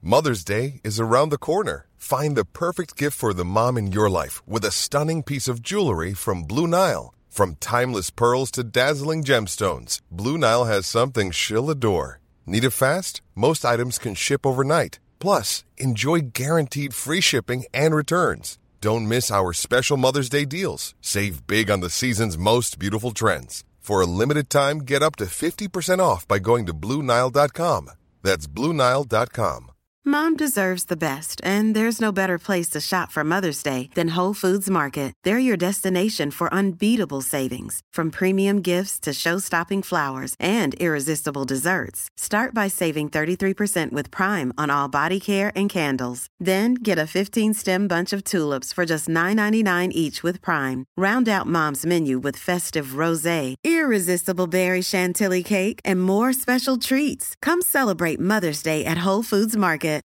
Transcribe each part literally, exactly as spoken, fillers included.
Mother's Day is around the corner. Find the perfect gift for the mom in your life with a stunning piece of jewelry from Blue Nile. From timeless pearls to dazzling gemstones, Blue Nile has something she'll adore. Need it fast? Most items can ship overnight. Plus, enjoy guaranteed free shipping and returns. Don't miss our special Mother's Day deals. Save big on the season's most beautiful trends. For a limited time, get up to fifty percent off by going to Blue Nile dot com. That's Blue Nile dot com. Mom deserves the best, and there's no better place to shop for Mother's Day than Whole Foods Market. They're your destination for unbeatable savings, from premium gifts to show-stopping flowers and irresistible desserts. Start by saving thirty-three percent with Prime on all body care and candles. Then get a fifteen-stem bunch of tulips for just nine ninety-nine each with Prime. Round out Mom's menu with festive rosé, irresistible berry chantilly cake, and more special treats. Come celebrate Mother's Day at Whole Foods Market.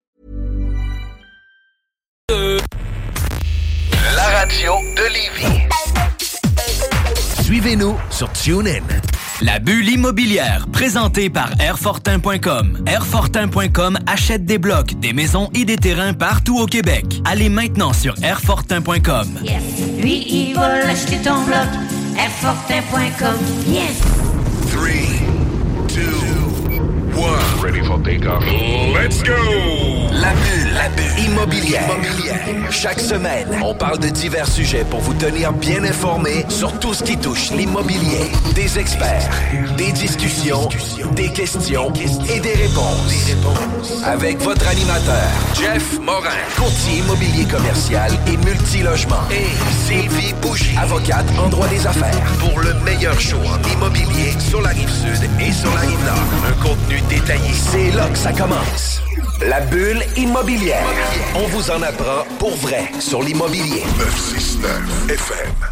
La radio de Lévis. Suivez-nous sur TuneIn. La bulle immobilière, présentée par Airfortin point com. Airfortin point com achète des blocs, des maisons et des terrains partout au Québec. Allez maintenant sur Airfortin point com. Yes. Lui, il va l'acheter ton bloc. Airfortin point com. Yes. three, two, one. Ready for takeoff. Let's go! La bulle, la bulle immobilière. immobilière. Chaque semaine, on parle de divers sujets pour vous tenir bien informés sur tout ce qui touche l'immobilier. Des experts, des discussions, des questions et des réponses. Avec votre animateur, Jeff Morin, courtier immobilier commercial et multilogement. Et Sylvie Bougie, avocate en droit des affaires. Pour le meilleur show en immobilier sur la Rive-Sud et sur la Rive-Nord. Un contenu détaillé. C'est là que ça commence. La bulle immobilière. On vous en apprend pour vrai sur l'immobilier. neuf cent soixante-neuf F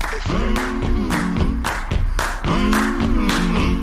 M.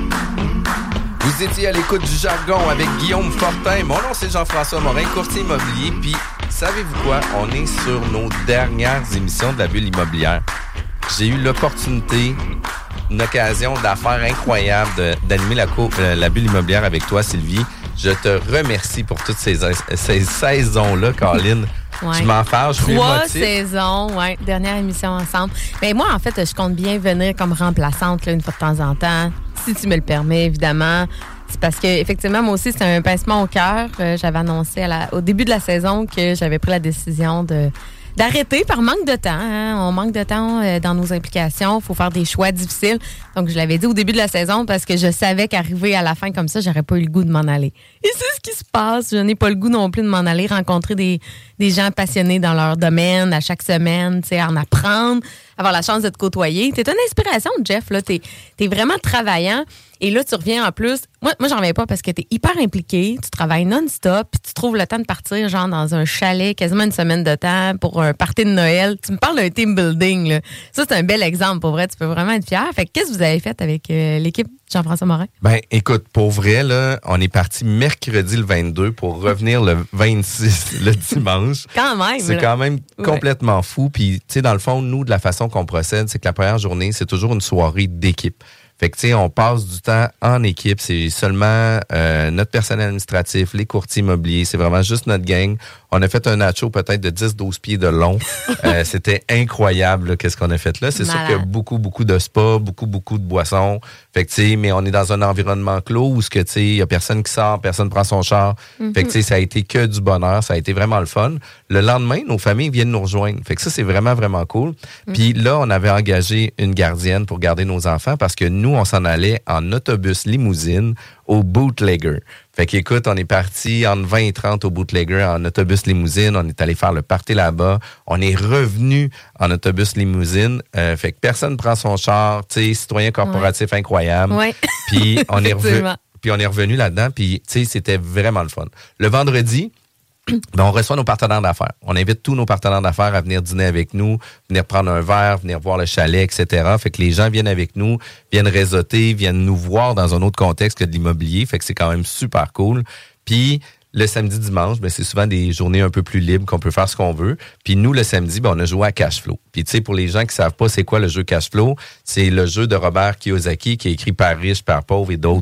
Vous étiez à l'écoute du jargon avec Guillaume Fortin. Mon nom, c'est Jean-François Morin, courtier immobilier. Puis, savez-vous quoi? On est sur nos dernières émissions de la bulle immobilière. J'ai eu l'opportunité, une occasion d'affaires incroyable de, d'animer la, co- euh, la bulle immobilière avec toi, Sylvie. Je te remercie pour toutes ces, ces saisons-là, Caroline. Ouais. Je m'en fâche, je suis Trois émotif. saisons, ouais, dernière émission ensemble. Mais moi, en fait, je compte bien venir comme remplaçante là, une fois de temps en temps, si tu me le permets, évidemment. C'est parce que effectivement, moi aussi, c'est un pincement au cœur. Euh, j'avais annoncé à la, au début de la saison que j'avais pris la décision de d'arrêter par manque de temps. Hein. On manque de temps euh, dans nos implications. Il faut faire des choix difficiles. Donc, je l'avais dit au début de la saison parce que je savais qu'arriver à la fin comme ça, j'aurais pas eu le goût de m'en aller. Et c'est ce qui se passe. Je n'ai pas le goût non plus de m'en aller rencontrer des, des gens passionnés dans leur domaine à chaque semaine, tu sais, en apprendre, avoir la chance de te côtoyer. T'es une inspiration, Jeff. Là. T'es, t'es vraiment travaillant. Et là, tu reviens en plus. Moi, moi j'en reviens pas parce que t'es hyper impliqué, tu travailles non-stop, puis tu trouves le temps de partir, genre, dans un chalet, quasiment une semaine de temps pour un party de Noël. Tu me parles d'un team building, là. Ça, c'est un bel exemple, pour vrai. Tu peux vraiment être fier. Fait que qu'est-ce que vous avez fait avec euh, l'équipe Jean-François Morin? Ben, écoute, pour vrai, là, on est parti mercredi le vingt-deux pour revenir le vingt-six le dimanche. Quand même. C'est là. quand même Ouais. complètement fou. Puis, tu sais, dans le fond, nous, de la façon qu'on procède, c'est que la première journée, c'est toujours une soirée d'équipe. Fait que, tu sais, on passe du temps en équipe. C'est seulement euh, notre personnel administratif, les courtiers immobiliers. C'est vraiment juste notre gang. On a fait un nacho peut-être de dix douze pieds de long. euh, c'était incroyable, là, qu'est-ce qu'on a fait là. C'est Malade. sûr qu'il y a beaucoup, beaucoup de spas, beaucoup, beaucoup de boissons. Fait que, tu sais, mais on est dans un environnement clos où, ce que, tu sais, il y a personne qui sort, personne prend son char. Mm-hmm. Fait que, tu sais, ça a été que du bonheur. Ça a été vraiment le fun. Le lendemain, nos familles viennent nous rejoindre. Fait que ça, c'est vraiment, vraiment cool. Mm-hmm. Puis là, on avait engagé une gardienne pour garder nos enfants parce que nous, on s'en allait en autobus limousine au Bootlegger. Fait qu'écoute, on est parti entre vingt et trente au Bootlegger en autobus limousine. On est allé faire le party là-bas. On est revenu en autobus limousine. Euh, fait que personne prend son char. Tu sais, citoyen corporatif ouais. incroyable. Ouais. Puis on est revenu. Puis on est revenu là-dedans. Puis tu sais, c'était vraiment le fun. Le vendredi, ben, on reçoit nos partenaires d'affaires. On invite tous nos partenaires d'affaires à venir dîner avec nous, venir prendre un verre, venir voir le chalet, et cetera. Fait que les gens viennent avec nous, viennent réseauter, viennent nous voir dans un autre contexte que de l'immobilier. Fait que c'est quand même super cool. Puis le samedi, dimanche, ben, c'est souvent des journées un peu plus libres qu'on peut faire ce qu'on veut. Puis nous, le samedi, ben, on a joué à Cash Flow. Puis tu sais, pour les gens qui savent pas c'est quoi le jeu Cash Flow, c'est le jeu de Robert Kiyosaki qui est écrit par riche, par pauvre et d'autres. Mm-hmm.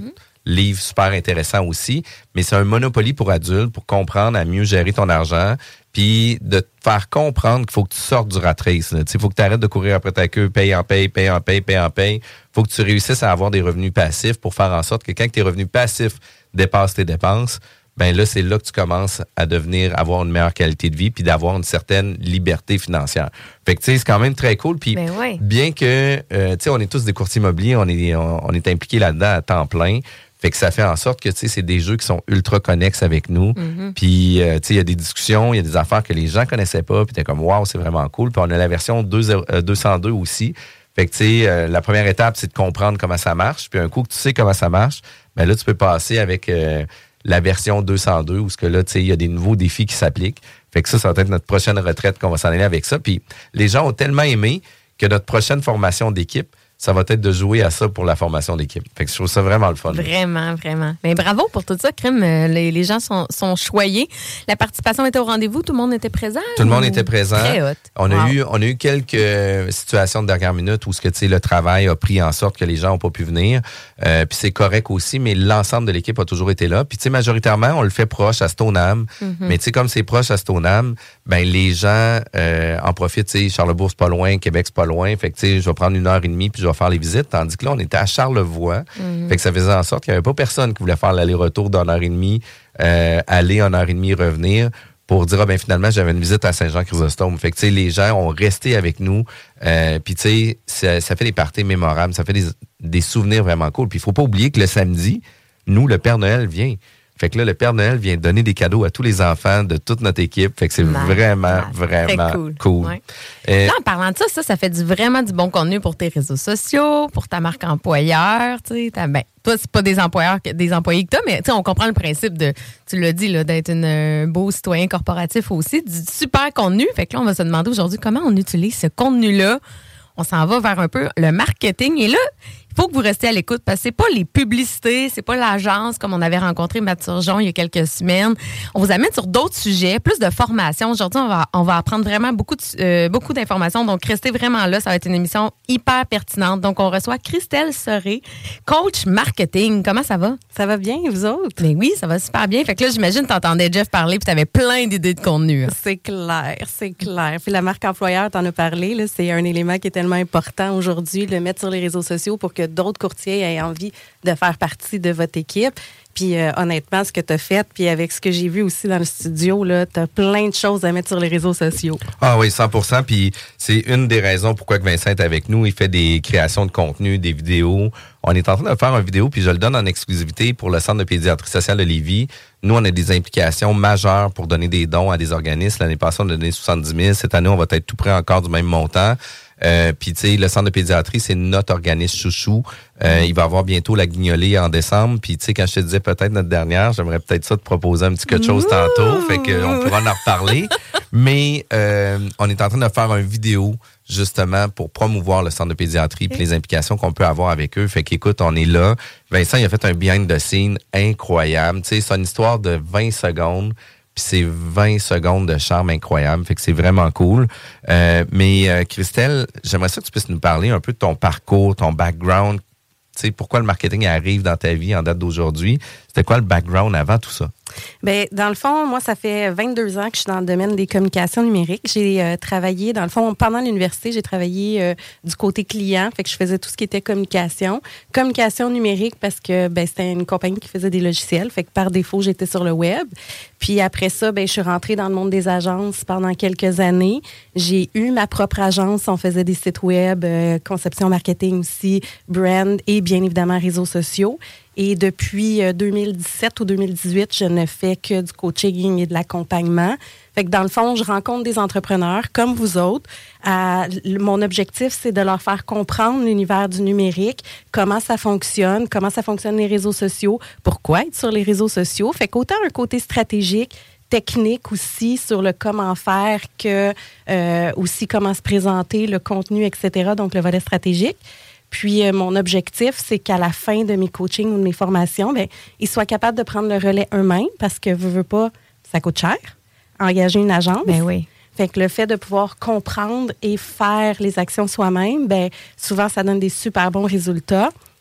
livre super intéressant aussi. Mais c'est un Monopoly pour adultes, pour comprendre à mieux gérer ton argent, puis de te faire comprendre qu'il faut que tu sortes du rat race. Il faut que tu arrêtes de courir après ta queue, paye en paye, paye en paye, paye en paye. Il faut que tu réussisses à avoir des revenus passifs pour faire en sorte que quand tes revenus passifs dépassent tes dépenses, ben là, c'est là que tu commences à devenir, avoir une meilleure qualité de vie puis d'avoir une certaine liberté financière. Fait que, tu sais, c'est quand même très cool. Puis, ben oui. bien que, euh, tu sais, on est tous des courtiers immobiliers, on est, on, on est impliqués là-dedans à temps plein. Fait que ça fait en sorte que, tu sais, c'est des jeux qui sont ultra connexes avec nous. Mm-hmm. Puis, euh, tu sais, il y a des discussions, il y a des affaires que les gens connaissaient pas. Puis, t'es comme, waouh, c'est vraiment cool. Puis, on a la version deux cent deux aussi. Fait que, tu sais, euh, la première étape, c'est de comprendre comment ça marche. Puis, un coup que tu sais comment ça marche, ben là, tu peux passer avec euh, la version deux cent deux où ce que là, tu sais, il y a des nouveaux défis qui s'appliquent. Fait que ça, ça va être notre prochaine retraite qu'on va s'en aller avec ça. Puis, les gens ont tellement aimé que notre prochaine formation d'équipe, ça va être de jouer à ça pour la formation d'équipe. Fait que je trouve ça vraiment le fun. Vraiment, vraiment. Mais bravo pour tout ça, Crème. Les, les gens sont, sont choyés. La participation était au rendez-vous. Tout le monde était présent? Tout le monde était présent. Très hot. On, wow. a eu, on a eu quelques situations de dernière minute où ce que, tu sais, le travail a pris en sorte que les gens n'ont pas pu venir. Euh, puis c'est correct aussi, mais l'ensemble de l'équipe a toujours été là. Puis tu sais, majoritairement, on le fait proche à Stoneham. Mm-hmm. Mais tu sais, comme c'est proche à Stoneham, ben les gens euh, en profitent. Tu sais, Charlebourg, c'est pas loin, Québec, c'est pas loin. Fait que tu sais, je vais prendre une heure et demie puis je vais faire les visites. Tandis que là, on était à Charlevoix. Mm-hmm. Fait que ça faisait en sorte qu'il n'y avait pas personne qui voulait faire l'aller-retour d'une heure et demie, euh, aller en heure et demie, revenir, pour dire, ah ben finalement, j'avais une visite à Saint-Jean-Chrysostome. Fait que, tu sais, les gens ont resté avec nous. Euh, puis, tu sais, ça, ça fait des parties mémorables. Ça fait des, des souvenirs vraiment cool. Puis, il faut pas oublier que le samedi, nous, le Père Noël vient. Fait que là, le Père Noël vient donner des cadeaux à tous les enfants de toute notre équipe. Fait que c'est mal, vraiment, mal. vraiment cool. cool. Ouais. Euh, là, en parlant de ça, ça, ça fait du, vraiment du bon contenu pour tes réseaux sociaux, pour ta marque employeur. Tu sais, ben, toi, c'est pas des employeurs, des employés que t'as, mais on comprend le principe de, tu l'as dit, là, d'être une, un beau citoyen corporatif aussi, du super contenu. Fait que là, on va se demander aujourd'hui comment on utilise ce contenu-là. On s'en va vers un peu le marketing. Et là, il faut que vous restiez à l'écoute parce que c'est pas les publicités, c'est pas l'agence comme on avait rencontré Matt Turgeon il y a quelques semaines. On vous amène sur d'autres sujets, plus de formation. Aujourd'hui, on va, on va apprendre vraiment beaucoup, de, euh, beaucoup d'informations. Donc, restez vraiment là. Ça va être une émission hyper pertinente. Donc, on reçoit Christelle Soré, coach marketing. Comment ça va? Ça va bien, vous autres? Mais oui, ça va super bien. Fait que là, j'imagine que t'entendais Jeff parler puis t'avais plein d'idées de contenu. Hein. C'est clair, c'est clair. Puis la marque employeur, t'en as parlé, là, c'est un élément qui est tellement important aujourd'hui, de le mettre sur les réseaux sociaux pour que d'autres courtiers aient envie de faire partie de votre équipe. Puis euh, honnêtement, ce que tu as fait, puis avec ce que j'ai vu aussi dans le studio, tu as plein de choses à mettre sur les réseaux sociaux. Ah oui, cent pour cent. Puis c'est une des raisons pourquoi que Vincent est avec nous. Il fait des créations de contenu, des vidéos. On est en train de faire une vidéo, puis je le donne en exclusivité pour le Centre de pédiatrie sociale de Lévis. Nous, on a des implications majeures pour donner des dons à des organismes. L'année passée, on a donné soixante-dix mille. Cette année, on va être tout près encore du même montant. Euh, puis, tu sais, le Centre de pédiatrie, c'est notre organisme chouchou. Euh, il va avoir bientôt la guignolée en décembre. Puis, tu sais, quand je te disais peut-être notre dernière, j'aimerais peut-être ça te proposer un petit quelque chose Ouh! tantôt. Fait qu'on pourra en reparler. Mais euh, on est en train de faire une vidéo justement pour promouvoir le Centre de pédiatrie et les implications qu'on peut avoir avec eux. Fait qu'écoute, on est là. Vincent, il a fait un behind the scene incroyable. Tu sais, c'est une histoire de vingt secondes. Puis c'est vingt secondes de charme incroyable. Fait que c'est vraiment cool. Euh, mais euh, Christelle, j'aimerais ça que tu puisses nous parler un peu de ton parcours, ton background. Tu sais, pourquoi le marketing arrive dans ta vie en date d'aujourd'hui? C'était quoi le background avant tout ça? Bien, dans le fond, moi, ça fait vingt-deux ans que je suis dans le domaine des communications numériques. J'ai euh, travaillé, dans le fond, pendant l'université, j'ai travaillé euh, du côté client. Fait que je faisais tout ce qui était communication. Communication numérique parce que ben, c'était une compagnie qui faisait des logiciels. Fait que par défaut, j'étais sur le web. Puis après ça, ben, je suis rentrée dans le monde des agences pendant quelques années. J'ai eu ma propre agence. On faisait des sites web, euh, conception marketing aussi, brand et bien évidemment réseaux sociaux. Et depuis deux mille dix-sept ou deux mille dix-huit, je ne fais que du coaching et de l'accompagnement. Fait que dans le fond, je rencontre des entrepreneurs comme vous autres. Euh, mon objectif, c'est de leur faire comprendre l'univers du numérique, comment ça fonctionne, comment ça fonctionne les réseaux sociaux, pourquoi être sur les réseaux sociaux. Fait qu'autant un côté stratégique, technique aussi sur le comment faire que euh, aussi comment se présenter, le contenu, et cetera. Donc, le volet stratégique. Puis, euh, mon objectif, c'est qu'à la fin de mes coachings ou de mes formations, bien, ils soient capables de prendre le relais eux-mêmes parce que, veux, veux pas, ça coûte cher, engager une agence. Ben oui. Fait que le fait de pouvoir comprendre et faire les actions soi-même, bien, souvent, ça donne des super bons résultats.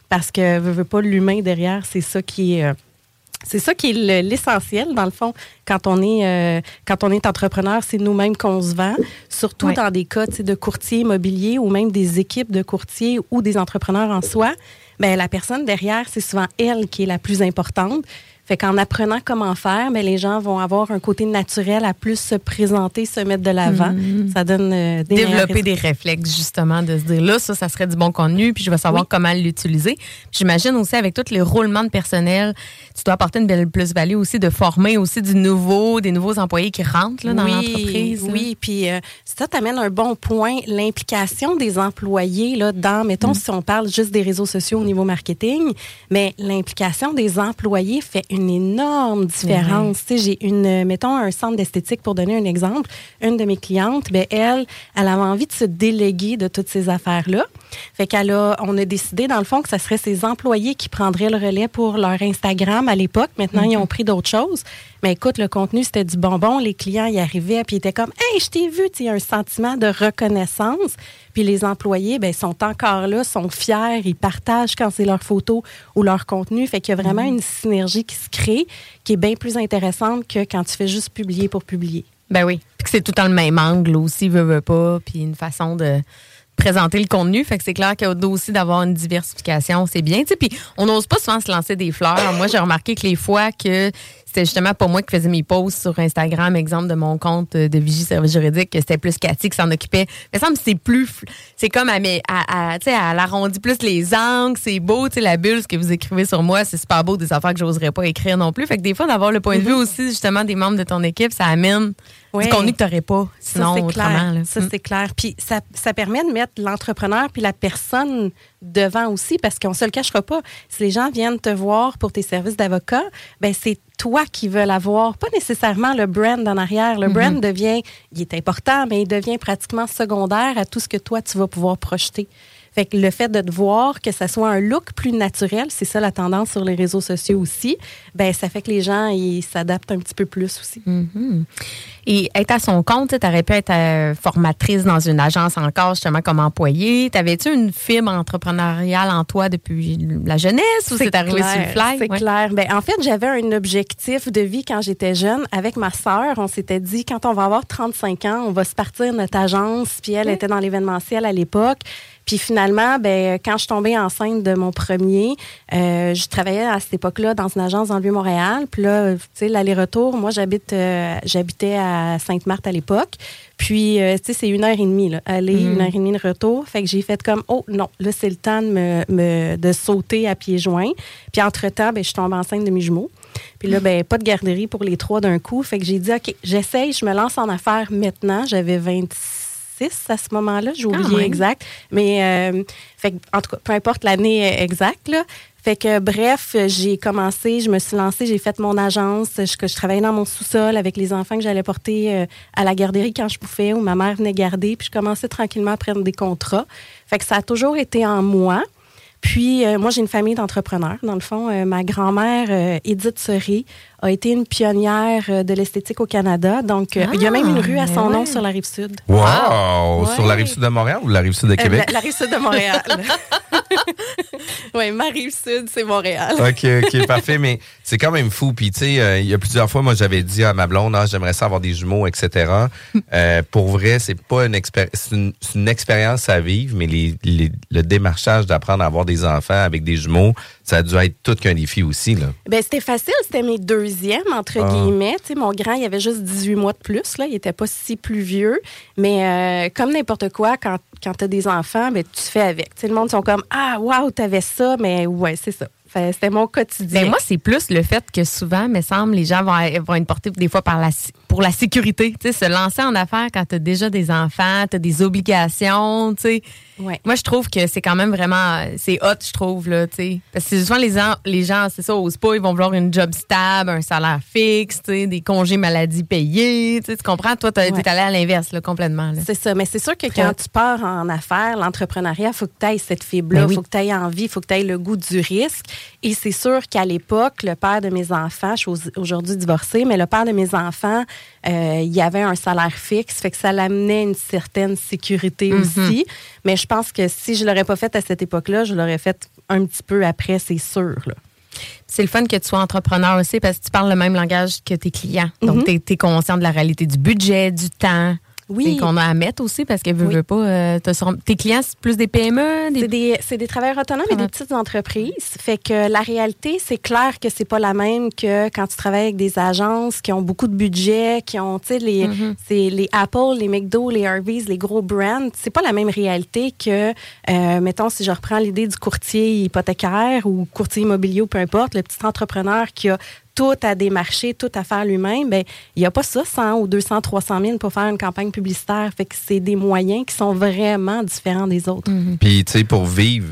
parce que, veux, veux pas, l'humain derrière, c'est ça qui est... Euh, C'est ça qui est le, l'essentiel, dans le fond, quand on est, euh, quand on est entrepreneur, c'est nous-mêmes qu'on se vend, surtout ouais. dans des cas de courtiers immobiliers ou même des équipes de courtiers ou des entrepreneurs en soi. Bien, la personne derrière, c'est souvent elle qui est la plus importante. Fait qu'en apprenant comment faire, bien, les gens vont avoir un côté naturel à plus se présenter, se mettre de l'avant. Mmh. Ça donne euh, des Développer des réflexes, justement, de se dire là, ça, ça serait du bon contenu, puis je vais savoir oui. comment l'utiliser. Puis j'imagine aussi, avec tous les roulements de personnel, tu dois apporter une belle plus-value aussi de former aussi du nouveau, des nouveaux employés qui rentrent là, dans oui, l'entreprise. Là. Oui, puis euh, ça t'amène un bon point, l'implication des employés là, dans, mettons, mmh. si on parle juste des réseaux sociaux au niveau marketing, mais l'implication des employés fait une une énorme différence. Mm-hmm. Tu sais, j'ai une, mettons, un centre d'esthétique, pour donner un exemple. Une de mes clientes, ben elle, elle avait envie de se déléguer de toutes ces affaires-là. Fait qu'elle a, on a décidé, dans le fond, que ce serait ses employés qui prendraient le relais pour leur Instagram à l'époque. Maintenant, mm-hmm. ils ont pris d'autres choses. Mais écoute, le contenu, c'était du bonbon. Les clients y arrivaient, puis ils étaient comme « Hey, je t'ai vu! » Tu sais, il y a un sentiment de reconnaissance. Puis les employés, ben sont encore là, sont fiers, ils partagent quand c'est leur photo ou leur contenu. Fait qu'il y a vraiment mmh. une synergie qui se crée, qui est bien plus intéressante que quand tu fais juste publier pour publier. Ben oui. Puis que c'est tout le temps le même angle aussi, veut, veut pas, puis une façon de présenter le contenu. Fait que c'est clair qu'il y a aussi d'avoir une diversification, c'est bien. Tu sais, puis on n'ose pas souvent se lancer des fleurs. Moi, j'ai remarqué que les fois que c'était justement pas moi qui faisais mes posts sur Instagram, exemple de mon compte de Vigie Service Juridique, que c'était plus Cathy qui s'en occupait. Il me semble que c'est plus... C'est comme, à, à, à, tu sais, elle arrondit plus les angles, c'est beau, tu sais, la bulle, ce que vous écrivez sur moi, c'est super beau, des affaires que j'oserais pas écrire non plus. Fait que des fois, d'avoir le point de vue aussi, justement, des membres de ton équipe, ça amène ouais. du contenu que t'aurais pas, sinon, ça, c'est autrement. Clair. Là. Ça, c'est clair. Puis ça, ça permet de mettre l'entrepreneur puis la personne devant aussi, parce qu'on se le cachera pas. Si les gens viennent te voir pour tes services d'avocat, ben c'est toi qui veux l'avoir, pas nécessairement le brand en arrière. Le mm-hmm. brand devient, il est important, mais il devient pratiquement secondaire à tout ce que toi, tu vas pouvoir projeter. Fait que le fait de te voir, que ça soit un look plus naturel, c'est ça la tendance sur les réseaux sociaux aussi, ben ça fait que les gens, ils s'adaptent un petit peu plus aussi. Mm-hmm. Et être à son compte, tu aurais pu être euh, formatrice dans une agence encore, justement, comme employée. T'avais-tu une fibre entrepreneuriale en toi depuis la jeunesse ou c'est, c'est arrivé clair, sur le fly? C'est ouais. clair. Ben, en fait, j'avais un objectif de vie quand j'étais jeune. Avec ma sœur, on s'était dit, quand on va avoir trente-cinq ans, on va se partir notre agence. Puis elle oui. était dans l'événementiel à l'époque. Puis finalement, ben quand je suis tombée enceinte de mon premier, euh, je travaillais à cette époque-là dans une agence dans le Vieux-Montréal. Puis là, tu sais, l'aller-retour, moi, j'habite, euh, j'habitais à Sainte-Marthe à l'époque. Puis, euh, tu sais, c'est une heure et demie, là. Aller, mmh. une heure et demie de retour. Fait que j'ai fait comme, oh non, là, c'est le temps de me, me de sauter à pieds joints. Puis entre-temps, ben je suis tombée enceinte de mes jumeaux. Puis là, ben pas de garderie pour les trois d'un coup. Fait que j'ai dit, OK, j'essaye, je me lance en affaires maintenant. J'avais vingt-six à ce moment-là, j'ai oublié ah, ouais. exact. Mais, euh, fait que, en tout cas, peu importe l'année exacte, là. Fait que, bref, j'ai commencé, je me suis lancée, j'ai fait mon agence. Je, je travaillais dans mon sous-sol avec les enfants que j'allais porter euh, à la garderie quand je pouvais, où ma mère venait garder. Puis je commençais tranquillement à prendre des contrats. Fait que ça a toujours été en moi. Puis, euh, moi, j'ai une famille d'entrepreneurs. Dans le fond, euh, ma grand-mère, euh, Edith Serré, a été une pionnière euh, de l'esthétique au Canada. Donc, euh, ah, il y a même une rue à son ouais. nom sur la Rive-Sud. Wow! wow. Ouais. Sur la Rive-Sud de Montréal ou la Rive-Sud de Québec? Euh, la, la Rive-Sud de Montréal. Oui, ma Rive-Sud, c'est Montréal. OK, OK, parfait. Mais c'est quand même fou. Puis, tu sais, euh, il y a plusieurs fois, moi, j'avais dit à ma blonde, ah, j'aimerais ça avoir des jumeaux, et cetera. euh, pour vrai, c'est pas une expérience, c'est une, c'est une expérience à vivre, mais les, les, le démarchage d'apprendre à avoir des enfants avec des jumeaux, ça a dû être tout qu'un défi aussi, là. Ben c'était facile. C'était mes deuxièmes, entre ah. guillemets. Tu sais, mon grand, il avait juste dix-huit mois de plus, là. Il était pas si plus vieux. Mais euh, comme n'importe quoi, quand, quand t'as des enfants, ben tu fais avec. Tu sais, le monde sont comme, ah, waouh, t'avais ça. Mais ouais, c'est ça. C'était mon quotidien. Ben moi, c'est plus le fait que souvent, me semble, les gens vont, vont être portés des fois par la, pour la sécurité. Tu sais, se lancer en affaires quand tu as déjà des enfants, tu as des obligations, tu sais. Ouais. Moi, je trouve que c'est quand même vraiment... C'est hot, je trouve, là, tu sais. Parce que souvent, les, gens, les gens, c'est ça, osent pas. Ils vont vouloir une job stable, un salaire fixe, tu sais, des congés maladie payés. Tu sais, tu comprends? Toi, tu es ouais. allé à l'inverse, là, complètement. Là. C'est ça. Mais c'est sûr que quand tu pars en affaires, l'entrepreneuriat, il faut que tu aies cette fibre-là. Il oui. faut que tu aies envie, il faut que tu aies le goût du risque. Et c'est sûr qu'à l'époque, le père de mes enfants, je suis aujourd'hui divorcée, mais le père de mes enfants, Euh, il y avait un salaire fixe, fait que ça l'amenait une certaine sécurité mm-hmm. aussi. Mais je pense que si je l'aurais pas fait à cette époque-là, je l'aurais fait un petit peu après, c'est sûr, là. C'est le fun que tu sois entrepreneur aussi parce que tu parles le même langage que tes clients. Donc, mm-hmm. tu es conscient de la réalité du budget, du temps. Oui. Qu'on a à mettre aussi parce que veux, oui. veux pas. Euh, sur, tes clients, c'est plus des P M E? Des... C'est, des, c'est des travailleurs autonomes ah. et des petites entreprises. Fait que la réalité, c'est clair que c'est pas la même que quand tu travailles avec des agences qui ont beaucoup de budget, qui ont, tu sais, les, mm-hmm. c'est les Apple, les McDo, les Harveys, les gros brands. C'est pas la même réalité que, euh, mettons, si je reprends l'idée du courtier hypothécaire ou courtier immobilier ou peu importe, le petit entrepreneur qui a tout à démarcher, tout à faire lui-même, ben il n'y a pas ça, cent ou deux cents, trois cent mille pour faire une campagne publicitaire. Fait que c'est des moyens qui sont vraiment différents des autres. Mm-hmm. Puis, tu sais, pour vivre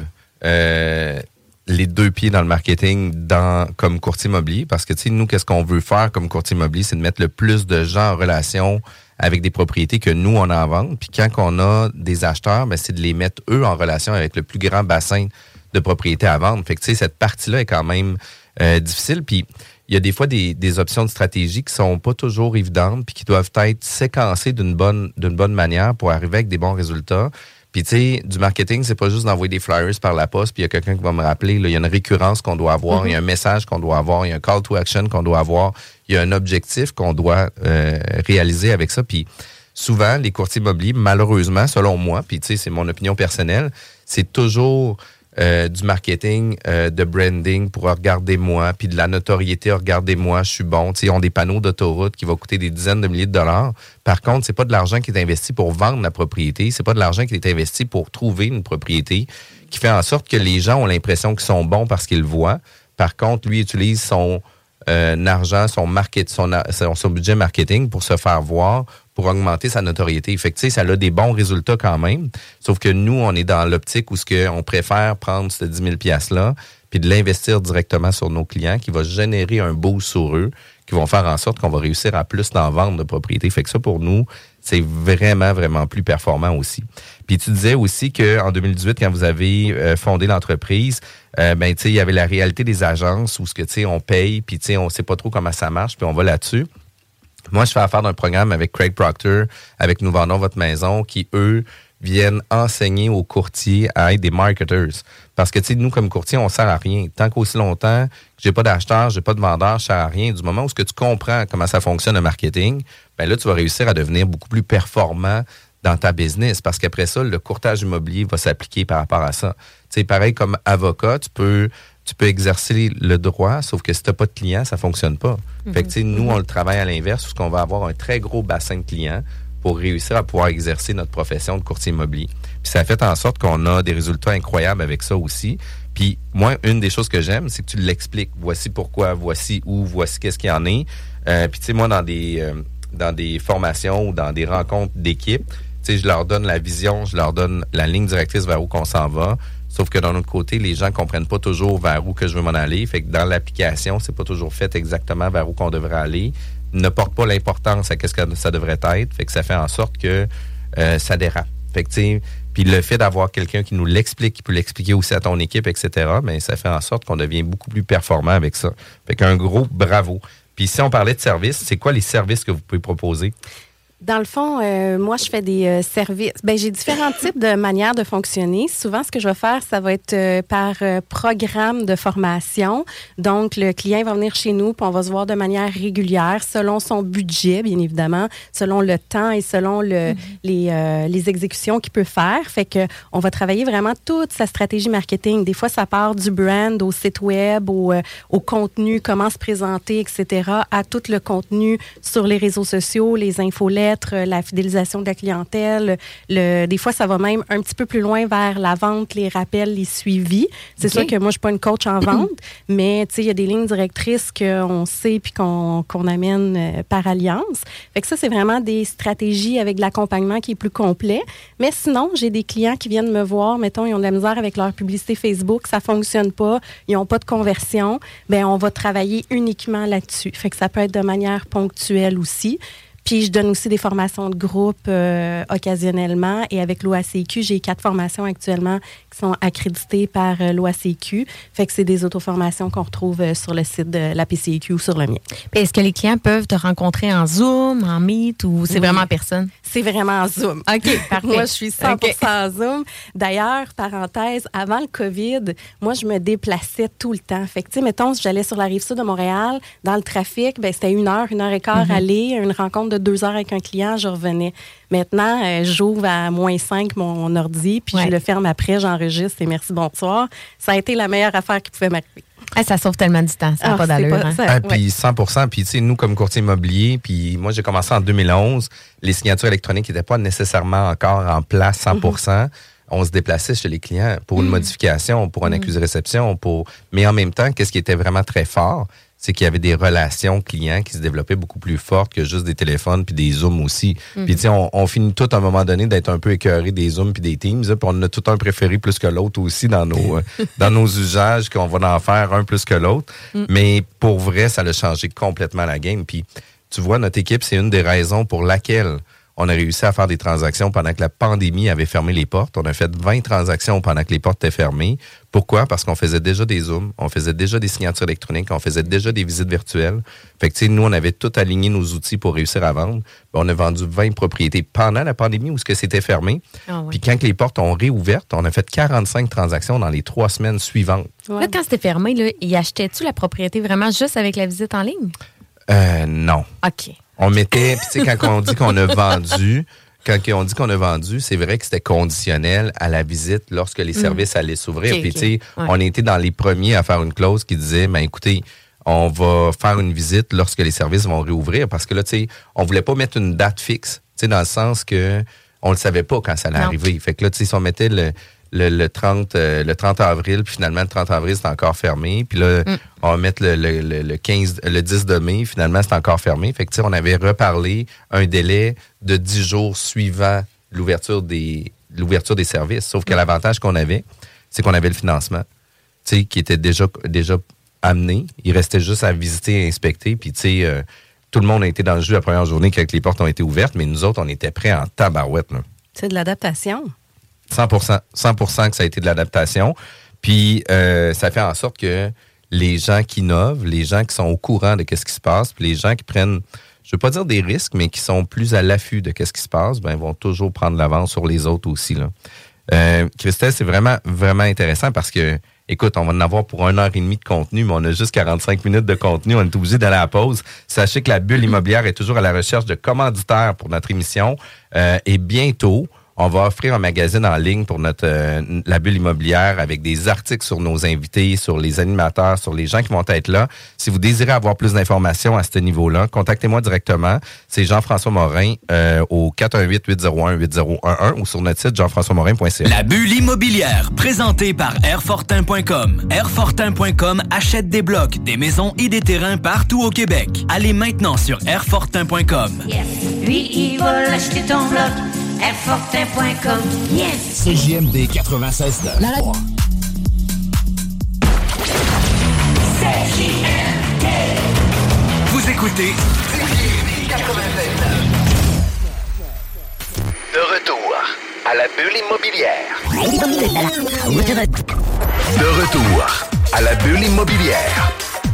euh, les deux pieds dans le marketing dans, comme courtier immobilier, parce que, tu sais, nous, qu'est-ce qu'on veut faire comme courtier immobilier, c'est de mettre le plus de gens en relation avec des propriétés que nous, on a à vendre. Puis quand on a des acheteurs, ben, c'est de les mettre, eux, en relation avec le plus grand bassin de propriétés à vendre. Fait que, tu sais, cette partie-là est quand même euh, difficile. Puis, il y a des fois des, des options de stratégie qui sont pas toujours évidentes puis qui doivent être séquencées d'une bonne, d'une bonne manière pour arriver avec des bons résultats. Puis, tu sais, du marketing, c'est pas juste d'envoyer des flyers par la poste puis il y a quelqu'un qui va me rappeler, là, il y a une récurrence qu'on doit avoir, mm-hmm. il y a un message qu'on doit avoir, il y a un call to action qu'on doit avoir, il y a un objectif qu'on doit euh, réaliser avec ça. Puis, souvent, les courtiers immobiliers, malheureusement, selon moi, puis tu sais, c'est mon opinion personnelle, c'est toujours... Euh, du marketing, euh, de branding pour regardez-moi, puis de la notoriété, regardez-moi, je suis bon. Tu sais, ils ont des panneaux d'autoroute qui vont coûter des dizaines de milliers de dollars. Par contre, c'est pas de l'argent qui est investi pour vendre la propriété, c'est pas de l'argent qui est investi pour trouver une propriété qui fait en sorte que les gens ont l'impression qu'ils sont bons parce qu'ils le voient. Par contre, lui utilise son euh, argent, son, market, son, son, son budget marketing pour se faire voir, pour augmenter sa notoriété. Fait que, tu sais, ça a des bons résultats quand même. Sauf que nous, on est dans l'optique où ce que on préfère prendre ce dix mille dollars-là puis de l'investir directement sur nos clients qui va générer un boost sur eux, qui vont faire en sorte qu'on va réussir à plus d'en vendre de propriétés. Fait que ça, pour nous, c'est vraiment, vraiment plus performant aussi. Puis tu disais aussi qu'en deux mille dix-huit, quand vous avez euh, fondé l'entreprise, euh, ben, tu sais, il y avait la réalité des agences où ce que, tu sais, on paye, puis tu sais, on sait pas trop comment ça marche, puis on va là-dessus. Moi, je fais affaire d'un programme avec Craig Proctor, avec Nous vendons votre maison, qui, eux, viennent enseigner aux courtiers à être des marketers. Parce que, tu sais, nous, comme courtiers, on sert à rien. Tant qu'aussi longtemps que j'ai pas d'acheteur, j'ai pas de vendeur, je sers à rien. Du moment où ce que tu comprends comment ça fonctionne le marketing, ben là, tu vas réussir à devenir beaucoup plus performant dans ta business. Parce qu'après ça, le courtage immobilier va s'appliquer par rapport à ça. Tu sais, pareil comme avocat, tu peux... Tu peux exercer le droit, sauf que si tu n'as pas de clients, ça ne fonctionne pas. Mm-hmm. Fait que, tu sais, nous, on le travaille à l'inverse, parce qu'on va avoir un très gros bassin de clients pour réussir à pouvoir exercer notre profession de courtier immobilier. Puis ça fait en sorte qu'on a des résultats incroyables avec ça aussi. Puis moi, une des choses que j'aime, c'est que tu l'expliques. Voici pourquoi, voici où, voici qu'est-ce qu'il y en est. Euh, puis tu sais, moi, dans des, euh, dans des formations ou dans des rencontres d'équipe, tu sais, je leur donne la vision, je leur donne la ligne directrice vers où qu'on s'en va. Sauf que d'un autre côté, les gens comprennent pas toujours vers où que je veux m'en aller. Fait que dans l'application, c'est pas toujours fait exactement vers où qu'on devrait aller. Ne porte pas l'importance à qu'est-ce que ça devrait être. Fait que ça fait en sorte que euh, ça dérape. Fait que tu sais, puis le fait d'avoir quelqu'un qui nous l'explique, qui peut l'expliquer aussi à ton équipe, et cetera, bien, ça fait en sorte qu'on devient beaucoup plus performant avec ça. Fait qu'un gros bravo. Puis si on parlait de services, c'est quoi les services que vous pouvez proposer? Dans le fond, euh, moi, je fais des euh, services. Ben, j'ai différents types de manières de fonctionner. Souvent, ce que je vais faire, ça va être euh, par euh, programme de formation. Donc, le client va venir chez nous, puis on va se voir de manière régulière, selon son budget, bien évidemment, selon le temps et selon le, mm-hmm. les, euh, les exécutions qu'il peut faire. Fait que on va travailler vraiment toute sa stratégie marketing. Des fois, ça part du brand au site web, au, euh, au contenu, comment se présenter, et cetera, à tout le contenu sur les réseaux sociaux, les infolettes, la fidélisation de la clientèle. Le, des fois, ça va même un petit peu plus loin vers la vente, les rappels, les suivis. C'est okay. sûr que moi, je ne suis pas une coach en vente, mais il y a des lignes directrices qu'on sait puis qu'on, qu'on amène euh, par alliance. Fait que ça, c'est vraiment des stratégies avec de l'accompagnement qui est plus complet. Mais sinon, j'ai des clients qui viennent me voir, mettons, ils ont de la misère avec leur publicité Facebook, ça ne fonctionne pas, ils n'ont pas de conversion. Bien, on va travailler uniquement là-dessus. Fait que ça peut être de manière ponctuelle aussi. Puis je donne aussi des formations de groupe euh, occasionnellement. Et avec l'O A C Q, j'ai quatre formations actuellement qui sont accréditées par euh, l'O A C Q. Fait que c'est des auto-formations qu'on retrouve euh, sur le site de la P C I Q ou sur le mien. Puis est-ce que les clients peuvent te rencontrer en Zoom, en Meet ou c'est oui. vraiment en personne? C'est vraiment en Zoom. OK, parfait. Moi, je suis cent pour cent okay. en Zoom. D'ailleurs, parenthèse, avant le COVID, moi, je me déplaçais tout le temps. Fait que, tu sais, mettons, si j'allais sur la rive-sud de Montréal, dans le trafic, ben c'était une heure, une heure et quart mm-hmm. aller, une rencontre de deux heures avec un client, je revenais. Maintenant, euh, j'ouvre à moins cinq mon ordi, puis ouais. je le ferme après, j'enregistre et merci, bonsoir. Ça a été la meilleure affaire qui pouvait m'arriver. Ah, ça sauve tellement du temps, ça n'a ah, pas d'allure. Pas, hein? ah, puis ouais. cent pour cent, puis tu sais, nous, comme courtier immobilier, puis moi, j'ai commencé en deux mille onze, les signatures électroniques n'étaient pas nécessairement encore en place cent pour cent. Mm-hmm. On se déplaçait chez les clients pour une mmh. modification, pour un accusé de réception, pour... mais en même temps, qu'est-ce qui était vraiment très fort, c'est qu'il y avait des relations clients qui se développaient beaucoup plus fortes que juste des téléphones puis des Zooms aussi. Mmh. Puis tu sais, on, on finit tout à un moment donné d'être un peu écœuré des Zooms puis des Teams, puis on a tout un préféré plus que l'autre aussi dans nos dans nos usages, qu'on va en faire un plus que l'autre. Mmh. Mais pour vrai, ça a changé complètement la game. Puis tu vois, notre équipe, c'est une des raisons pour laquelle on a réussi à faire des transactions pendant que la pandémie avait fermé les portes. On a fait vingt transactions pendant que les portes étaient fermées. Pourquoi? Parce qu'on faisait déjà des Zooms, on faisait déjà des signatures électroniques, on faisait déjà des visites virtuelles. Fait que, tu sais, nous, on avait tout aligné nos outils pour réussir à vendre. Ben, on a vendu vingt propriétés pendant la pandémie où ce que c'était fermé. Oh, oui. Puis quand les portes ont réouvert, on a fait quarante-cinq transactions dans les trois semaines suivantes. Ouais. Là, quand c'était fermé, là, y achetais-tu la propriété vraiment juste avec la visite en ligne? Euh, non. OK. On mettait, puis tu sais, quand on dit qu'on a vendu, quand on dit qu'on a vendu, c'est vrai que c'était conditionnel à la visite lorsque les services mmh. allaient s'ouvrir. Okay, puis tu sais, ouais. on était dans les premiers à faire une clause qui disait, ben écoutez, on va faire une visite lorsque les services vont réouvrir, parce que là, tu sais, on voulait pas mettre une date fixe, tu sais, dans le sens que on le savait pas quand ça allait non. arriver. Fait que là, tu sais, si on mettait le Le, le, trente, euh, le trente avril, puis finalement, le trente avril, c'est encore fermé. Puis là, mm. on va mettre le, le, le, quinze, le dix de mai, finalement, c'est encore fermé. Fait que, tu sais, on avait reparlé un délai de dix jours suivant l'ouverture des, l'ouverture des services. Sauf que mm. l'avantage qu'on avait, c'est qu'on avait le financement, tu sais, qui était déjà, déjà amené. Il restait juste à visiter et inspecter. Puis, tu sais, euh, tout le monde a été dans le jeu la première journée quand les portes ont été ouvertes, mais nous autres, on était prêts en tabarouette, là. C'est de l'adaptation. cent pour cent, cent pour cent que ça a été de l'adaptation. Puis, euh, ça fait en sorte que les gens qui innovent, les gens qui sont au courant de ce qui se passe, puis les gens qui prennent, je veux pas dire des risques, mais qui sont plus à l'affût de ce qui se passe, ben vont toujours prendre l'avance sur les autres aussi, là. Euh, Christelle, c'est vraiment, vraiment intéressant parce que, écoute, on va en avoir pour une heure et demie de contenu, mais on a juste quarante-cinq minutes de contenu. On est obligé d'aller à la pause. Sachez que la Bulle immobilière est toujours à la recherche de commanditaires pour notre émission. Euh, et bientôt, on va offrir un magazine en ligne pour notre euh, la Bulle immobilière avec des articles sur nos invités, sur les animateurs, sur les gens qui vont être là. Si vous désirez avoir plus d'informations à ce niveau-là, contactez-moi directement. C'est Jean-François Morin euh, au quatre un huit, huit zéro un, huit zéro un un ou sur notre site jean françois morin point c a. La Bulle immobilière, présentée par airfortin point com. airfortin point com achète des blocs, des maisons et des terrains partout au Québec. Allez maintenant sur airfortin point com. Yes. Lui, il va l'acheter ton bloc. airfortin point com. Yes! C J M D quatre-vingt-seize neuf. C J M D. Vous écoutez C J M D quatre-vingt-seize neuf. De retour à la Bulle immobilière. De retour à la Bulle immobilière.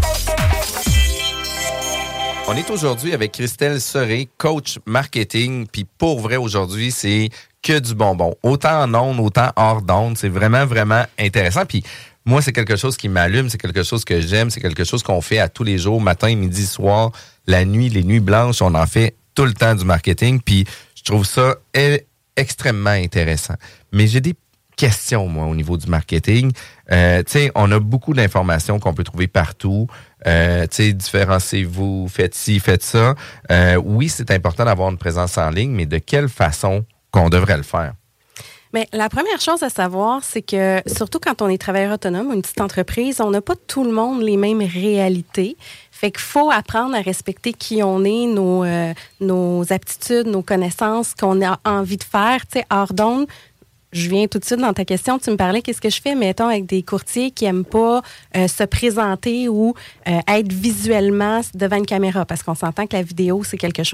On est aujourd'hui avec Christelle Serré, coach marketing. Puis pour vrai, aujourd'hui, c'est que du bonbon. Autant en ondes, autant hors d'ondes. C'est vraiment, vraiment intéressant. Puis moi, c'est quelque chose qui m'allume, c'est quelque chose que j'aime, c'est quelque chose qu'on fait à tous les jours, matin, midi, soir, la nuit, les nuits blanches. On en fait tout le temps du marketing. Puis je trouve ça est, extrêmement intéressant. Mais j'ai des questions, moi, au niveau du marketing. Euh, tu sais, on a beaucoup d'informations qu'on peut trouver partout. Euh, tu sais, différenciez-vous, faites ci, faites ça. Euh, oui, c'est important d'avoir une présence en ligne, mais de quelle façon qu'on devrait le faire? Bien, la première chose à savoir, c'est que, surtout quand on est travailleur autonome ou une petite entreprise, on n'a pas tout le monde les mêmes réalités. Fait qu'il faut apprendre à respecter qui on est, nos, euh, nos aptitudes, nos connaissances, qu'on a envie de faire. Tu sais, hors d'onde, je viens tout de suite dans ta question. Tu me parlais, qu'est-ce que je fais, mettons, avec des courtiers qui n'aiment pas euh, se présenter ou euh, être visuellement devant une caméra, parce qu'on s'entend que la vidéo, c'est quelque chose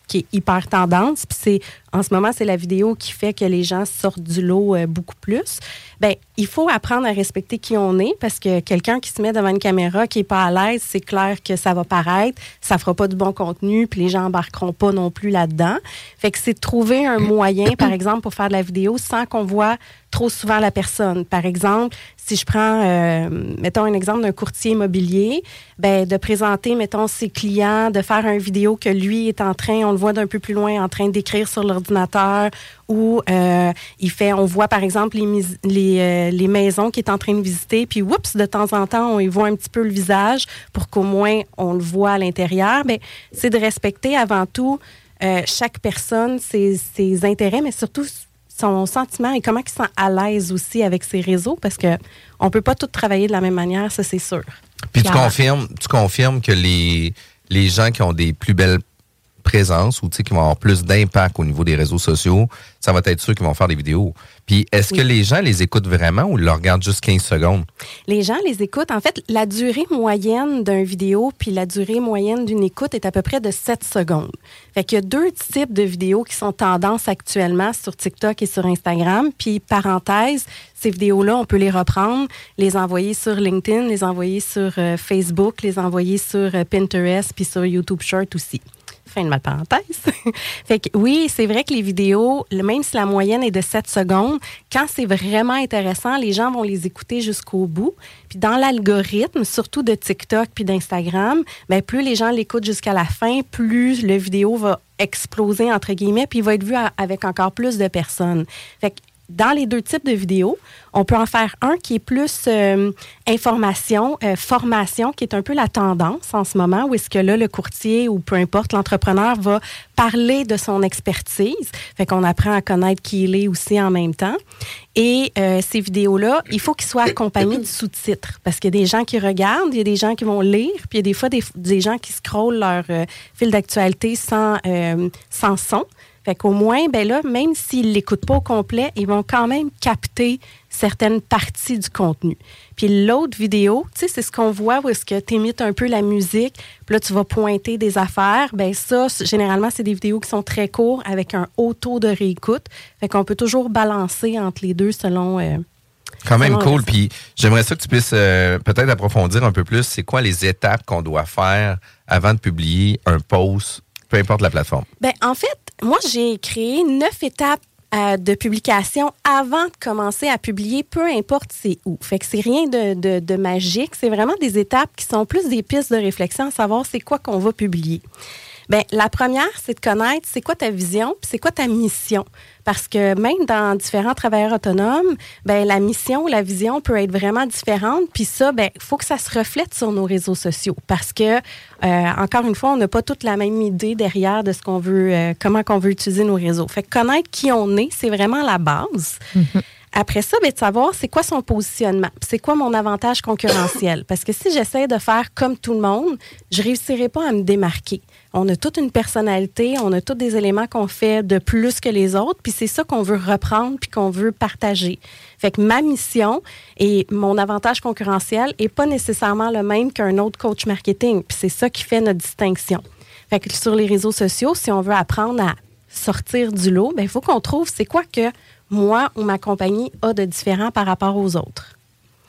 qui est hyper tendance, puis c'est en ce moment, c'est la vidéo qui fait que les gens sortent du lot euh, beaucoup plus. Bien, il faut apprendre à respecter qui on est parce que quelqu'un qui se met devant une caméra qui n'est pas à l'aise, c'est clair que ça va paraître, ça fera pas du bon contenu, puis les gens embarqueront pas non plus là-dedans. Fait que c'est de trouver un moyen, par exemple, pour faire de la vidéo sans qu'on voit trop souvent la personne. Par exemple, si je prends, euh, mettons un exemple d'un courtier immobilier, ben de présenter, mettons, ses clients, de faire une vidéo que lui est en train, on le voit d'un peu plus loin, en train d'écrire sur l'ordinateur, ou euh, il fait, on voit par exemple les, mis- les, euh, les maisons qu'il est en train de visiter, puis oups, de temps en temps, on y voit un petit peu le visage pour qu'au moins on le voit à l'intérieur. Ben, c'est de respecter avant tout euh, chaque personne, ses, ses intérêts, mais surtout son sentiment et comment il se sent à l'aise aussi avec ses réseaux, parce que on peut pas tous travailler de la même manière, ça c'est sûr. Puis tu confirmes, tu confirmes que les, les gens qui ont des plus belles présences ou tu sais qui vont avoir plus d'impact au niveau des réseaux sociaux, ça va être ceux qui vont faire des vidéos. Puis est-ce oui. que les gens les écoutent vraiment ou ils le regardent juste quinze secondes? Les gens les écoutent. En fait, la durée moyenne d'une vidéo puis la durée moyenne d'une écoute est à peu près de sept secondes. Fait qu'il y a deux types de vidéos qui sont tendance actuellement sur TikTok et sur Instagram. Puis, parenthèse, ces vidéos-là, on peut les reprendre, les envoyer sur LinkedIn, les envoyer sur euh, Facebook, les envoyer sur euh, Pinterest puis sur YouTube Short aussi. Fin de ma parenthèse. Fait que oui, c'est vrai que les vidéos, même si la moyenne est de sept secondes, quand c'est vraiment intéressant, les gens vont les écouter jusqu'au bout. Puis dans l'algorithme, surtout de TikTok puis d'Instagram, ben plus les gens l'écoutent jusqu'à la fin, plus le vidéo va exploser, entre guillemets, puis il va être vu à, avec encore plus de personnes. Fait que dans les deux types de vidéos, on peut en faire un qui est plus euh, information, euh, formation, qui est un peu la tendance en ce moment, où est-ce que là, le courtier ou peu importe, l'entrepreneur va parler de son expertise. Fait qu'on apprend à connaître qui il est aussi en même temps. Et euh, ces vidéos-là, il faut qu'ils soient accompagnés de sous-titres, parce qu'il y a des gens qui regardent, il y a des gens qui vont lire, puis il y a des fois des, des gens qui scrollent leur euh, fil d'actualité sans, euh, sans son. Fait qu'au moins, ben là, même s'ils ne l'écoutent pas au complet, ils vont quand même capter certaines parties du contenu. Puis l'autre vidéo, tu sais, c'est ce qu'on voit où est-ce que tu imites un peu la musique, puis là, tu vas pointer des affaires. Ben ça, généralement, c'est des vidéos qui sont très courtes avec un haut taux de réécoute. Fait qu'on peut toujours balancer entre les deux selon... Euh, Quand même cool. Puis j'aimerais ça que tu puisses euh, peut-être approfondir un peu plus. C'est quoi les étapes qu'on doit faire avant de publier un post, peu importe la plateforme? Bien, en fait, moi, j'ai créé neuf étapes euh, de publication avant de commencer à publier, peu importe c'est où. Fait que c'est rien de, de, de magique. C'est vraiment des étapes qui sont plus des pistes de réflexion à savoir c'est quoi qu'on va publier. Bien, la première, c'est de connaître c'est quoi ta vision puis c'est quoi ta mission. Parce que même dans différents travailleurs autonomes, bien, la mission ou la vision peut être vraiment différente. Puis ça, bien, il faut que ça se reflète sur nos réseaux sociaux. Parce que, euh, encore une fois, on n'a pas toute la même idée derrière de ce qu'on veut, euh, comment qu'on veut utiliser nos réseaux. Fait que connaître qui on est, c'est vraiment la base. Mm-hmm. Après ça, bien, de savoir c'est quoi son positionnement, c'est quoi mon avantage concurrentiel. Parce que si j'essaie de faire comme tout le monde, je ne réussirai pas à me démarquer. On a toute une personnalité, on a tous des éléments qu'on fait de plus que les autres, puis c'est ça qu'on veut reprendre puis qu'on veut partager. Fait que ma mission et mon avantage concurrentiel n'est pas nécessairement le même qu'un autre coach marketing, puis c'est ça qui fait notre distinction. Fait que sur les réseaux sociaux, si on veut apprendre à sortir du lot, bien, il faut qu'on trouve c'est quoi que moi ou ma compagnie a de différent par rapport aux autres.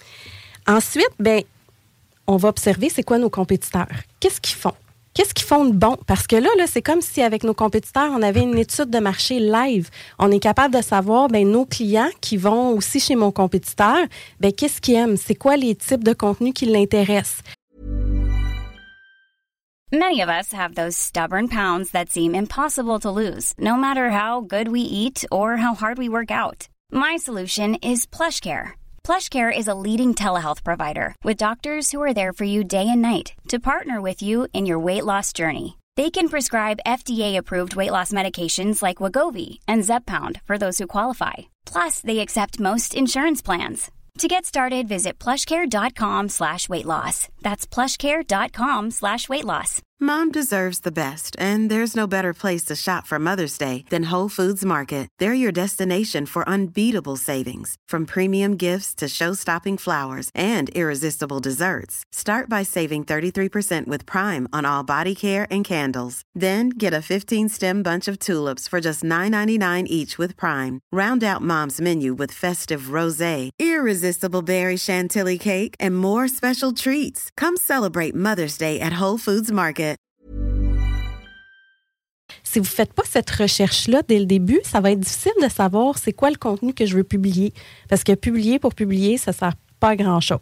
Ensuite, bien, on va observer c'est quoi nos compétiteurs. Qu'est-ce qu'ils font? Qu'est-ce qu'ils font de bon? Parce que là, là, c'est comme si avec nos compétiteurs, on avait une étude de marché live. On est capable de savoir, bien, nos clients qui vont aussi chez mon compétiteur, bien, qu'est-ce qu'ils aiment? C'est quoi les types de contenus qui l'intéressent? Many of us have those stubborn pounds that seem impossible to lose, no matter how good we eat or how hard we work out. My solution is PlushCare. PlushCare is a leading telehealth provider with doctors who are there for you day and night to partner with you in your weight loss journey. They can prescribe F D A-approved weight loss medications like Wegovy and Zepbound for those who qualify. Plus, they accept most insurance plans. To get started, visit plushcare.com slash weight loss. That's plushcare.com slash weight loss. Mom deserves the best, and there's no better place to shop for Mother's Day than Whole Foods Market. They're your destination for unbeatable savings, from premium gifts to show-stopping flowers and irresistible desserts. Start by saving thirty-three percent with Prime on all body care and candles. Then get a fifteen-stem bunch of tulips for just nine ninety-nine each with Prime. Round out Mom's menu with festive rosé, irresistible berry chantilly cake, and more special treats. Come celebrate Mother's Day at Whole Foods Market. Si vous ne faites pas cette recherche-là dès le début, ça va être difficile de savoir c'est quoi le contenu que je veux publier. Parce que publier pour publier, ça ne sert pas à grand-chose.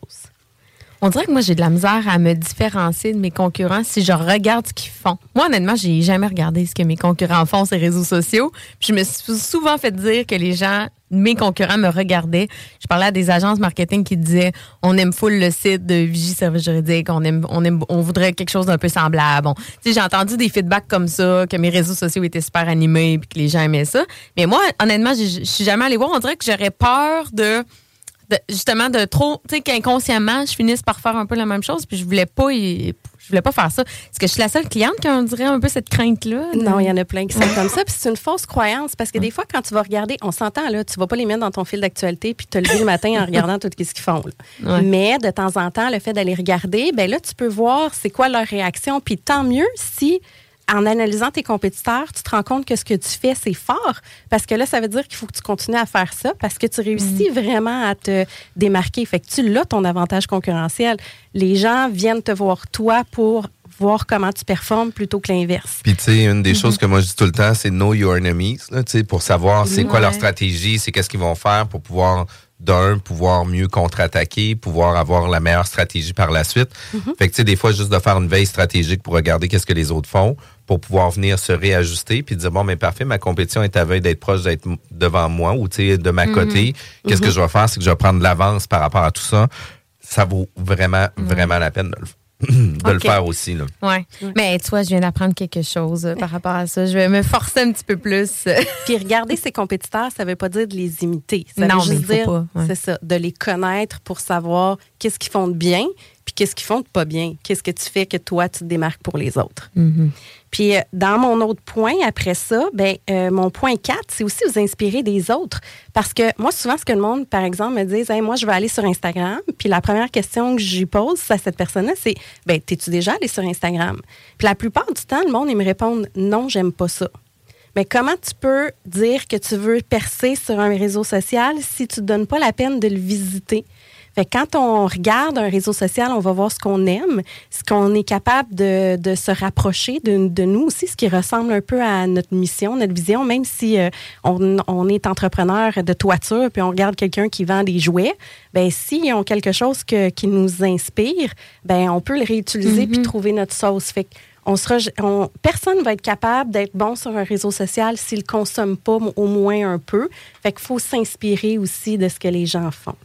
On dirait que moi, j'ai de la misère à me différencier de mes concurrents si je regarde ce qu'ils font. Moi, honnêtement, j'ai jamais regardé ce que mes concurrents font sur les réseaux sociaux. Puis je me suis souvent fait dire que les gens, mes concurrents, me regardaient. Je parlais à des agences marketing qui disaient on aime full le site de Vigie Service Juridique, on aime, on aime, on voudrait quelque chose d'un peu semblable. Bon, tu sais, j'ai entendu des feedbacks comme ça, que mes réseaux sociaux étaient super animés puis que les gens aimaient ça. Mais moi, honnêtement, je suis jamais allée voir. On dirait que j'aurais peur de De, justement de trop, tu sais, qu'inconsciemment je finisse par faire un peu la même chose, puis je voulais pas y, je voulais pas faire ça. Est-ce que je suis la seule cliente qui en dirait un peu cette crainte-là? Non, il y en a plein qui sont comme ça, puis c'est une fausse croyance, parce que des fois, quand tu vas regarder, on s'entend, là, tu vas pas les mettre dans ton fil d'actualité puis te lever le matin en regardant tout ce qu'ils font. Là. Ouais. Mais de temps en temps, le fait d'aller regarder, ben là, tu peux voir c'est quoi leur réaction, puis tant mieux si en analysant tes compétiteurs, tu te rends compte que ce que tu fais, c'est fort. Parce que là, ça veut dire qu'il faut que tu continues à faire ça parce que tu réussis mmh. vraiment à te démarquer. Fait que tu l'as, ton avantage concurrentiel. Les gens viennent te voir, toi, pour voir comment tu performes plutôt que l'inverse. Puis, tu sais, une des mmh. choses que moi, je dis tout le temps, c'est « know your enemies », tu sais, pour savoir c'est quoi ouais. leur stratégie, c'est qu'est-ce qu'ils vont faire pour pouvoir... d'un, pouvoir mieux contre-attaquer, pouvoir avoir la meilleure stratégie par la suite. Mm-hmm. Fait que, tu sais, des fois, juste de faire une veille stratégique pour regarder qu'est-ce que les autres font, pour pouvoir venir se réajuster, puis dire, bon, mais parfait, ma compétition est à veille d'être proche, d'être devant moi, ou, tu sais, de ma mm-hmm. côté. Qu'est-ce mm-hmm. que je vais faire? C'est que je vais prendre de l'avance par rapport à tout ça. Ça vaut vraiment, mm-hmm. vraiment la peine de le faire. de okay. le faire aussi. Là. Ouais. ouais. Mais tu vois, je viens d'apprendre quelque chose euh, par rapport à ça. Je vais me forcer un petit peu plus. Puis regarder ses compétiteurs, ça ne veut pas dire de les imiter. Ça non, veut juste mais il faut dire, pas. Ouais. C'est ça, de les connaître pour savoir qu'est-ce qu'ils font de bien puis qu'est-ce qu'ils font de pas bien. Qu'est-ce que tu fais que toi, tu te démarques pour les autres. Mm-hmm. Puis dans mon autre point, après ça, ben euh, mon point quatre, c'est aussi vous inspirer des autres. Parce que moi, souvent, ce que le monde, par exemple, me dit, hey, moi, je vais aller sur Instagram. Puis la première question que j'y pose à cette personne-là, c'est, ben, t'es-tu déjà allé sur Instagram? Puis la plupart du temps, le monde, il me répond, non, j'aime pas ça. Mais comment tu peux dire que tu veux percer sur un réseau social si tu ne te donnes pas la peine de le visiter? Fait que quand on regarde un réseau social, on va voir ce qu'on aime, ce qu'on est capable de, de se rapprocher de, de nous aussi, ce qui ressemble un peu à notre mission, notre vision, même si euh, on, on est entrepreneur de toiture puis on regarde quelqu'un qui vend des jouets, ben s'ils ont quelque chose que, qui nous inspire, ben on peut le réutiliser mm-hmm. puis trouver notre sauce. Fait que on sera, on, personne ne va être capable d'être bon sur un réseau social s'il ne consomme pas au moins un peu. Fait qu'il faut s'inspirer aussi de ce que les gens font.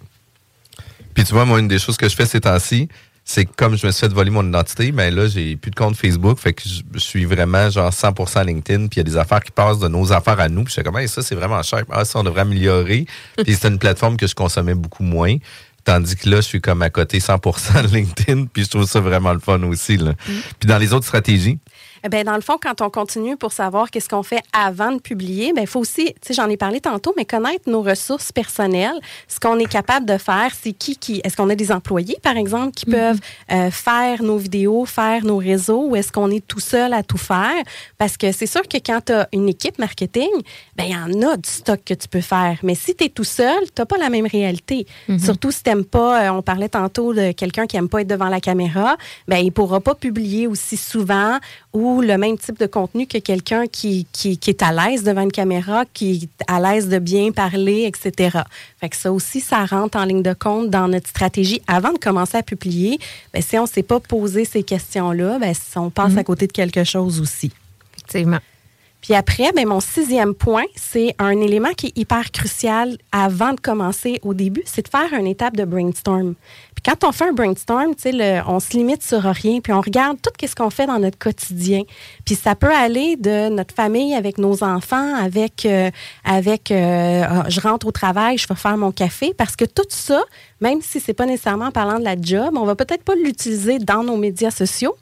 Puis tu vois, moi, une des choses que je fais ces temps-ci, c'est que comme je me suis fait voler mon identité, ben là, j'ai plus de compte Facebook, fait que je, je suis vraiment genre cent pour cent LinkedIn, puis il y a des affaires qui passent de nos affaires à nous, puis je suis comme, hey, ça, c'est vraiment cher. Ah, ça, on devrait améliorer. Puis c'est une plateforme que je consommais beaucoup moins. Tandis que là, je suis comme à côté cent pour cent LinkedIn, puis je trouve ça vraiment le fun aussi. Là. Mm. Puis dans les autres stratégies? Eh bien, dans le fond, quand on continue pour savoir qu'est-ce qu'on fait avant de publier, bien, il faut aussi, tu sais, j'en ai parlé tantôt, mais connaître nos ressources personnelles, ce qu'on est capable de faire, c'est qui, qui, est-ce qu'on a des employés, par exemple, qui mm-hmm. peuvent euh, faire nos vidéos, faire nos réseaux, ou est-ce qu'on est tout seul à tout faire? Parce que c'est sûr que quand tu as une équipe marketing, bien, il y en a du stock que tu peux faire. Mais si tu es tout seul, tu n'as pas la même réalité. Mm-hmm. Surtout si tu n'aimes pas, euh, on parlait tantôt de quelqu'un qui n'aime pas être devant la caméra, bien, il ne pourra pas publier aussi souvent ou le même type de contenu que quelqu'un qui, qui, qui est à l'aise devant une caméra, qui est à l'aise de bien parler, et cetera. Fait que ça aussi, ça rentre en ligne de compte dans notre stratégie. Avant de commencer à publier, bien, si on ne s'est pas posé ces questions-là, bien, on passe mmh. à côté de quelque chose aussi. Effectivement. Puis après, bien, mon sixième point, c'est un élément qui est hyper crucial avant de commencer au début, c'est de faire une étape de brainstorm. Puis quand on fait un brainstorm, tu sais, le, on se limite sur rien, puis on regarde tout ce qu'on fait dans notre quotidien. Puis ça peut aller de notre famille avec nos enfants, avec, euh, avec euh, je rentre au travail, je vais faire mon café, parce que tout ça, même si c'est pas nécessairement en parlant de la job, on va peut-être pas l'utiliser dans nos médias sociaux.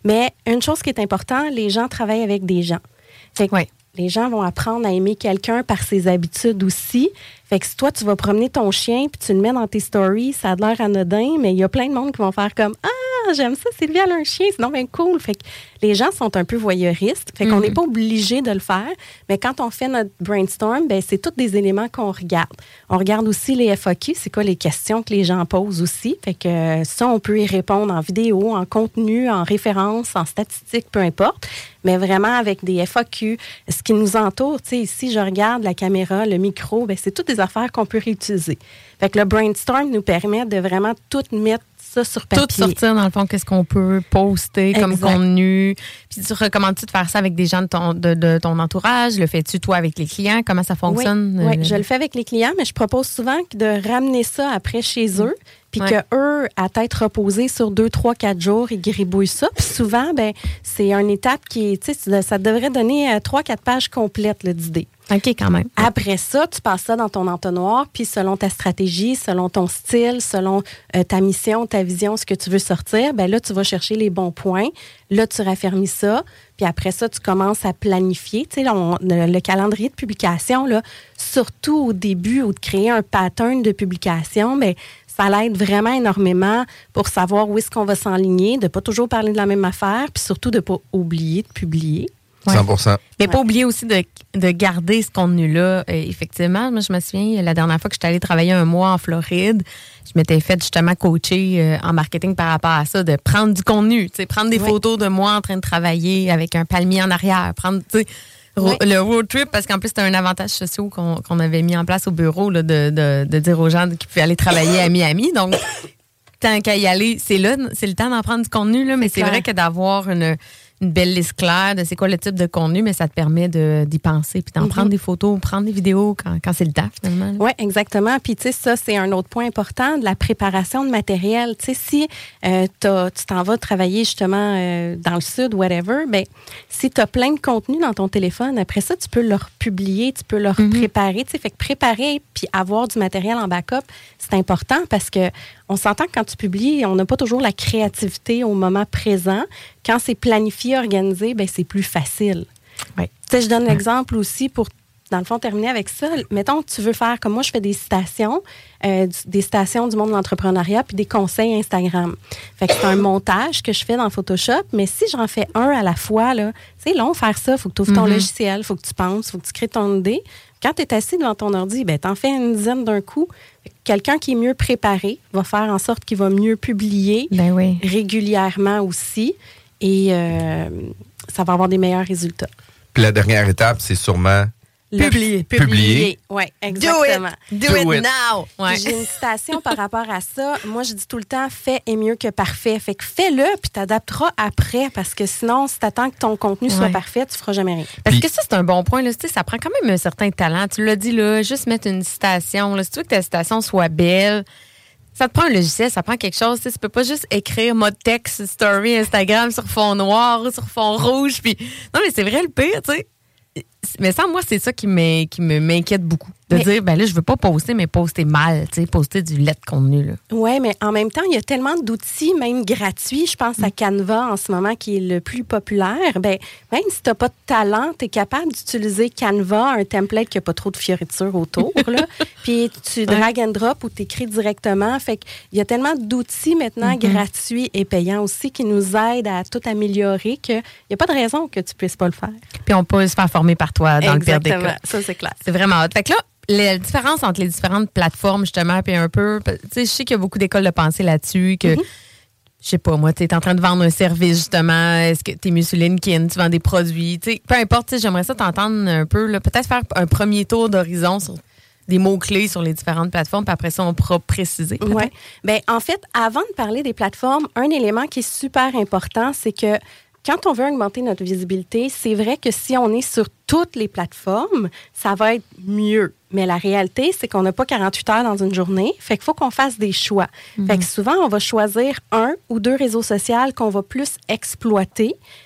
Mais une chose qui est importante, les gens travaillent avec des gens. Fait que ouais. Les gens vont apprendre à aimer quelqu'un par ses habitudes aussi. Fait que si toi, tu vas promener ton chien puis tu le mets dans tes stories, ça a l'air anodin, mais il y a plein de monde qui vont faire comme « Ah, j'aime ça, Sylvie, elle a un chien, c'est donc bien cool. » Fait que les gens sont un peu voyeuristes. Fait qu'on n'est mm-hmm. pas obligé de le faire. Mais quand on fait notre brainstorm, ben c'est tous des éléments qu'on regarde. On regarde aussi les F A Q, c'est quoi les questions que les gens posent aussi. Fait que ça, on peut y répondre en vidéo, en contenu, en référence, en statistiques, peu importe. Mais vraiment avec des F A Q, ce qui nous entoure, tu sais, ici, je regarde la caméra, le micro, ben c'est toutes des affaires qu'on peut réutiliser. Fait que le brainstorm nous permet de vraiment tout mettre ça sur papier. Tout sortir, dans le fond, qu'est-ce qu'on peut poster comme exact. Contenu. Puis tu recommandes-tu de faire ça avec des gens de ton, de, de ton entourage? Le fais-tu, toi, avec les clients? Comment ça fonctionne? Oui, oui, je le fais avec les clients, mais je propose souvent de ramener ça après chez eux. Puis ouais. qu'eux, à tête reposée sur deux, trois, quatre jours, ils gribouillent ça. Puis souvent, ben c'est une étape qui est, tu sais, ça devrait donner trois, quatre pages complètes là, d'idées. OK, quand même. Après ça, tu passes ça dans ton entonnoir, puis selon ta stratégie, selon ton style, selon euh, ta mission, ta vision, ce que tu veux sortir, ben là, tu vas chercher les bons points. Là, tu raffermis ça. Puis après ça, tu commences à planifier. Tu sais, on, le, le calendrier de publication, là, surtout au début, ou de créer un pattern de publication, bien, ça l'aide vraiment énormément pour savoir où est-ce qu'on va s'enligner, de ne pas toujours parler de la même affaire, puis surtout de ne pas oublier de publier. Ouais. cent pour cent. Mais pas oublier aussi de, de garder ce contenu-là. Euh, effectivement, moi, je me souviens, la dernière fois que j'étais allée travailler un mois en Floride, je m'étais fait justement coacher euh, en marketing par rapport à ça, de prendre du contenu, tu sais, prendre des oui. photos de moi en train de travailler avec un palmier en arrière, prendre, tu sais, oui. le road trip, parce qu'en plus, c'était un avantage social qu'on, qu'on avait mis en place au bureau, là, de, de, de dire aux gens qu'ils pouvaient aller travailler à Miami. Donc, tant qu'à y aller, c'est là, c'est le temps d'en prendre du contenu, là, mais c'est, c'est vrai que d'avoir une... une belle liste claire de c'est quoi le type de contenu, mais ça te permet de, d'y penser puis d'en mm-hmm. prendre des photos, prendre des vidéos quand, quand c'est le temps, finalement. Oui, exactement. Puis, tu sais, ça, c'est un autre point important, de la préparation de matériel. Tu sais, si euh, tu t'en vas travailler justement euh, dans le sud, whatever, bien, si tu as plein de contenu dans ton téléphone, après ça, tu peux le republier, tu peux le mm-hmm. préparer. Tu sais, fait que préparer puis avoir du matériel en backup, c'est important parce que on s'entend que quand tu publies, on n'a pas toujours la créativité au moment présent. Quand c'est planifié, organisé, ben c'est plus facile. Oui. Tu sais, je donne l'exemple aussi pour, dans le fond, terminer avec ça. Mettons que tu veux faire, comme moi, je fais des citations, euh, des citations du monde de l'entrepreneuriat puis des conseils Instagram. Fait que c'est un montage que je fais dans Photoshop, mais si j'en fais un à la fois, là, c'est long faire ça. Il faut que tu ouvres ton mm-hmm. logiciel, il faut que tu penses, il faut que tu crées ton idée. Quand tu es assis devant ton ordi, ben, tu en fais une dizaine d'un coup. Quelqu'un qui est mieux préparé va faire en sorte qu'il va mieux publier ben oui. régulièrement aussi et euh, ça va avoir des meilleurs résultats. Puis la dernière étape, c'est sûrement... Publier. Publier. Oui, exactement. Do it, Do Do it, it now. Ouais. J'ai une citation par rapport à ça. Moi, je dis tout le temps, fait est mieux que parfait. Fait que fais-le, puis t'adapteras après, parce que sinon, si t'attends que ton contenu ouais. soit parfait, tu feras jamais rien. Parce puis, que ça, c'est un bon point. Là. Tu sais, ça prend quand même un certain talent. Tu l'as dit, là, juste mettre une citation. Là. Si tu veux que ta citation soit belle, ça te prend un logiciel, ça prend quelque chose. Tu sais, tu peux pas juste écrire mode texte, story, Instagram sur fond noir ou sur fond rouge. Puis non, mais c'est vrai le pire, tu sais. Mais ça, moi, c'est ça qui, m'est, qui me, m'inquiète beaucoup. De mais, dire, ben là, je veux pas poster, mais poster mal, tu sais, poster du laid de contenu, là. Oui, mais en même temps, il y a tellement d'outils, même gratuits. Je pense mm. à Canva en ce moment, qui est le plus populaire. Ben, même si tu n'as pas de talent, tu es capable d'utiliser Canva, un template qui n'a pas trop de fioritures autour, là. Puis tu drag and drop ou tu écris directement. Fait qu'il y a tellement d'outils maintenant mm-hmm. gratuits et payants aussi qui nous aident à tout améliorer qu'il n'y a pas de raison que tu puisses pas le faire. Puis on peut se faire former par toi dans Exactement. le pire des cas. Ça, c'est clair. C'est vraiment hot. Fait que là, la différence entre les différentes plateformes, justement, puis un peu, tu sais, je sais qu'il y a beaucoup d'écoles de pensée là-dessus, que, mm-hmm. je sais pas, moi, tu es en train de vendre un service, justement, est-ce que tu es mieux sur LinkedIn, tu vends des produits, tu sais, peu importe, tu sais, j'aimerais ça t'entendre un peu, là, peut-être faire un premier tour d'horizon sur des mots-clés sur les différentes plateformes, puis après ça, on pourra préciser. Oui. Bien, en fait, avant de parler des plateformes, un élément qui est super important, c'est que quand on veut augmenter notre visibilité, c'est vrai que si on est sur toutes les plateformes, ça va être mieux. Mais la réalité, c'est qu'on n'a pas quarante-huit heures dans une journée. Fait qu'il faut qu'on fasse des choix. Mm-hmm. Fait que souvent, on va choisir un ou deux réseaux sociaux qu'on va plus exploiter.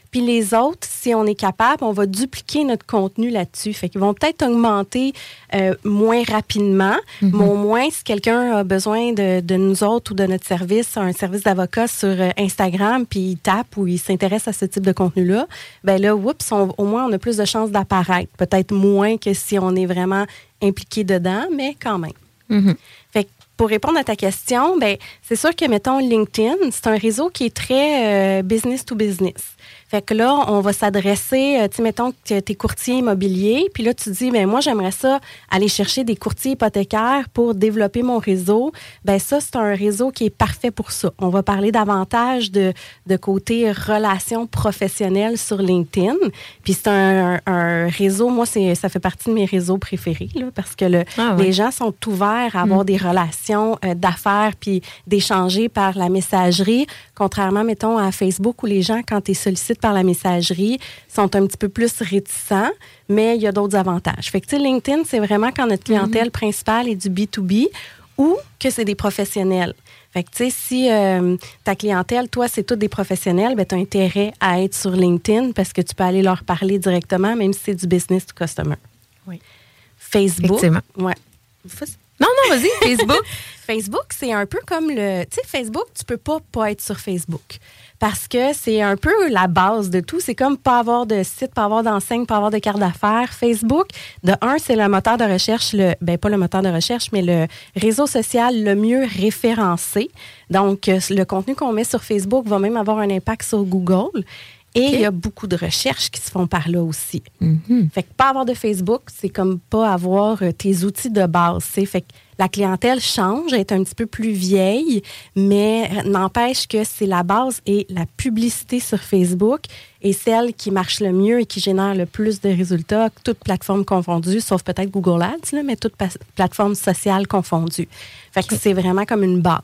Puis les autres, si on est capable, on va dupliquer notre contenu là-dessus. Fait qu'ils vont peut-être augmenter euh, moins rapidement, mm-hmm. mais au moins, si quelqu'un a besoin de, de nous autres ou de notre service, un service d'avocat sur Instagram, puis il tape ou il s'intéresse à ce type de contenu-là, bien là, oups, on, au moins, on a plus de chances d'apparaître. Peut-être moins que si on est vraiment impliqué dedans, mais quand même. Mm-hmm. Fait que pour répondre à ta question, ben c'est sûr que, mettons, LinkedIn, c'est un réseau qui est très euh, business to business. Fait que là, on va s'adresser, euh, tu sais, mettons que tu es courtier immobilier, puis là, tu dis, ben moi, j'aimerais ça aller chercher des courtiers hypothécaires pour développer mon réseau. Ben ça, c'est un réseau qui est parfait pour ça. On va parler davantage de, de côté relations professionnelles sur LinkedIn. Puis c'est un, un réseau, moi, c'est, ça fait partie de mes réseaux préférés, là, parce que le, ah ouais. les gens sont ouverts à avoir mmh. des relations euh, d'affaires puis d'échanger par la messagerie, contrairement, mettons, à Facebook où les gens, quand tu es sollicité par la messagerie, sont un petit peu plus réticents, mais il y a d'autres avantages. Fait que, tu sais, LinkedIn, c'est vraiment quand notre clientèle mm-hmm. principale est du B deux B ou que c'est des professionnels. Fait que, tu sais, si euh, ta clientèle, toi, c'est tous des professionnels, ben, tu as intérêt à être sur LinkedIn parce que tu peux aller leur parler directement, même si c'est du business to customer. Oui. Facebook. Effectivement. Ouais. Non, non, vas-y, Facebook. Facebook, c'est un peu comme le... Tu sais, Facebook, tu peux pas pas être sur Facebook. Parce que c'est un peu la base de tout. C'est comme pas avoir de site, pas avoir d'enseigne, pas avoir de carte d'affaires. Facebook, de un, c'est le moteur de recherche, le, ben pas le moteur de recherche, mais le réseau social le mieux référencé. Donc, le contenu qu'on met sur Facebook va même avoir un impact sur Google. Et okay. il y a beaucoup de recherches qui se font par là aussi. Mm-hmm. Fait que pas avoir de Facebook, c'est comme pas avoir euh, tes outils de base. T'sais. Fait que la clientèle change, elle est un petit peu plus vieille, mais n'empêche que c'est la base et la publicité sur Facebook est celle qui marche le mieux et qui génère le plus de résultats, toutes plateformes confondues, sauf peut-être Google Ads, là, mais toutes pa- plateformes sociales confondues. Fait que okay. c'est vraiment comme une base.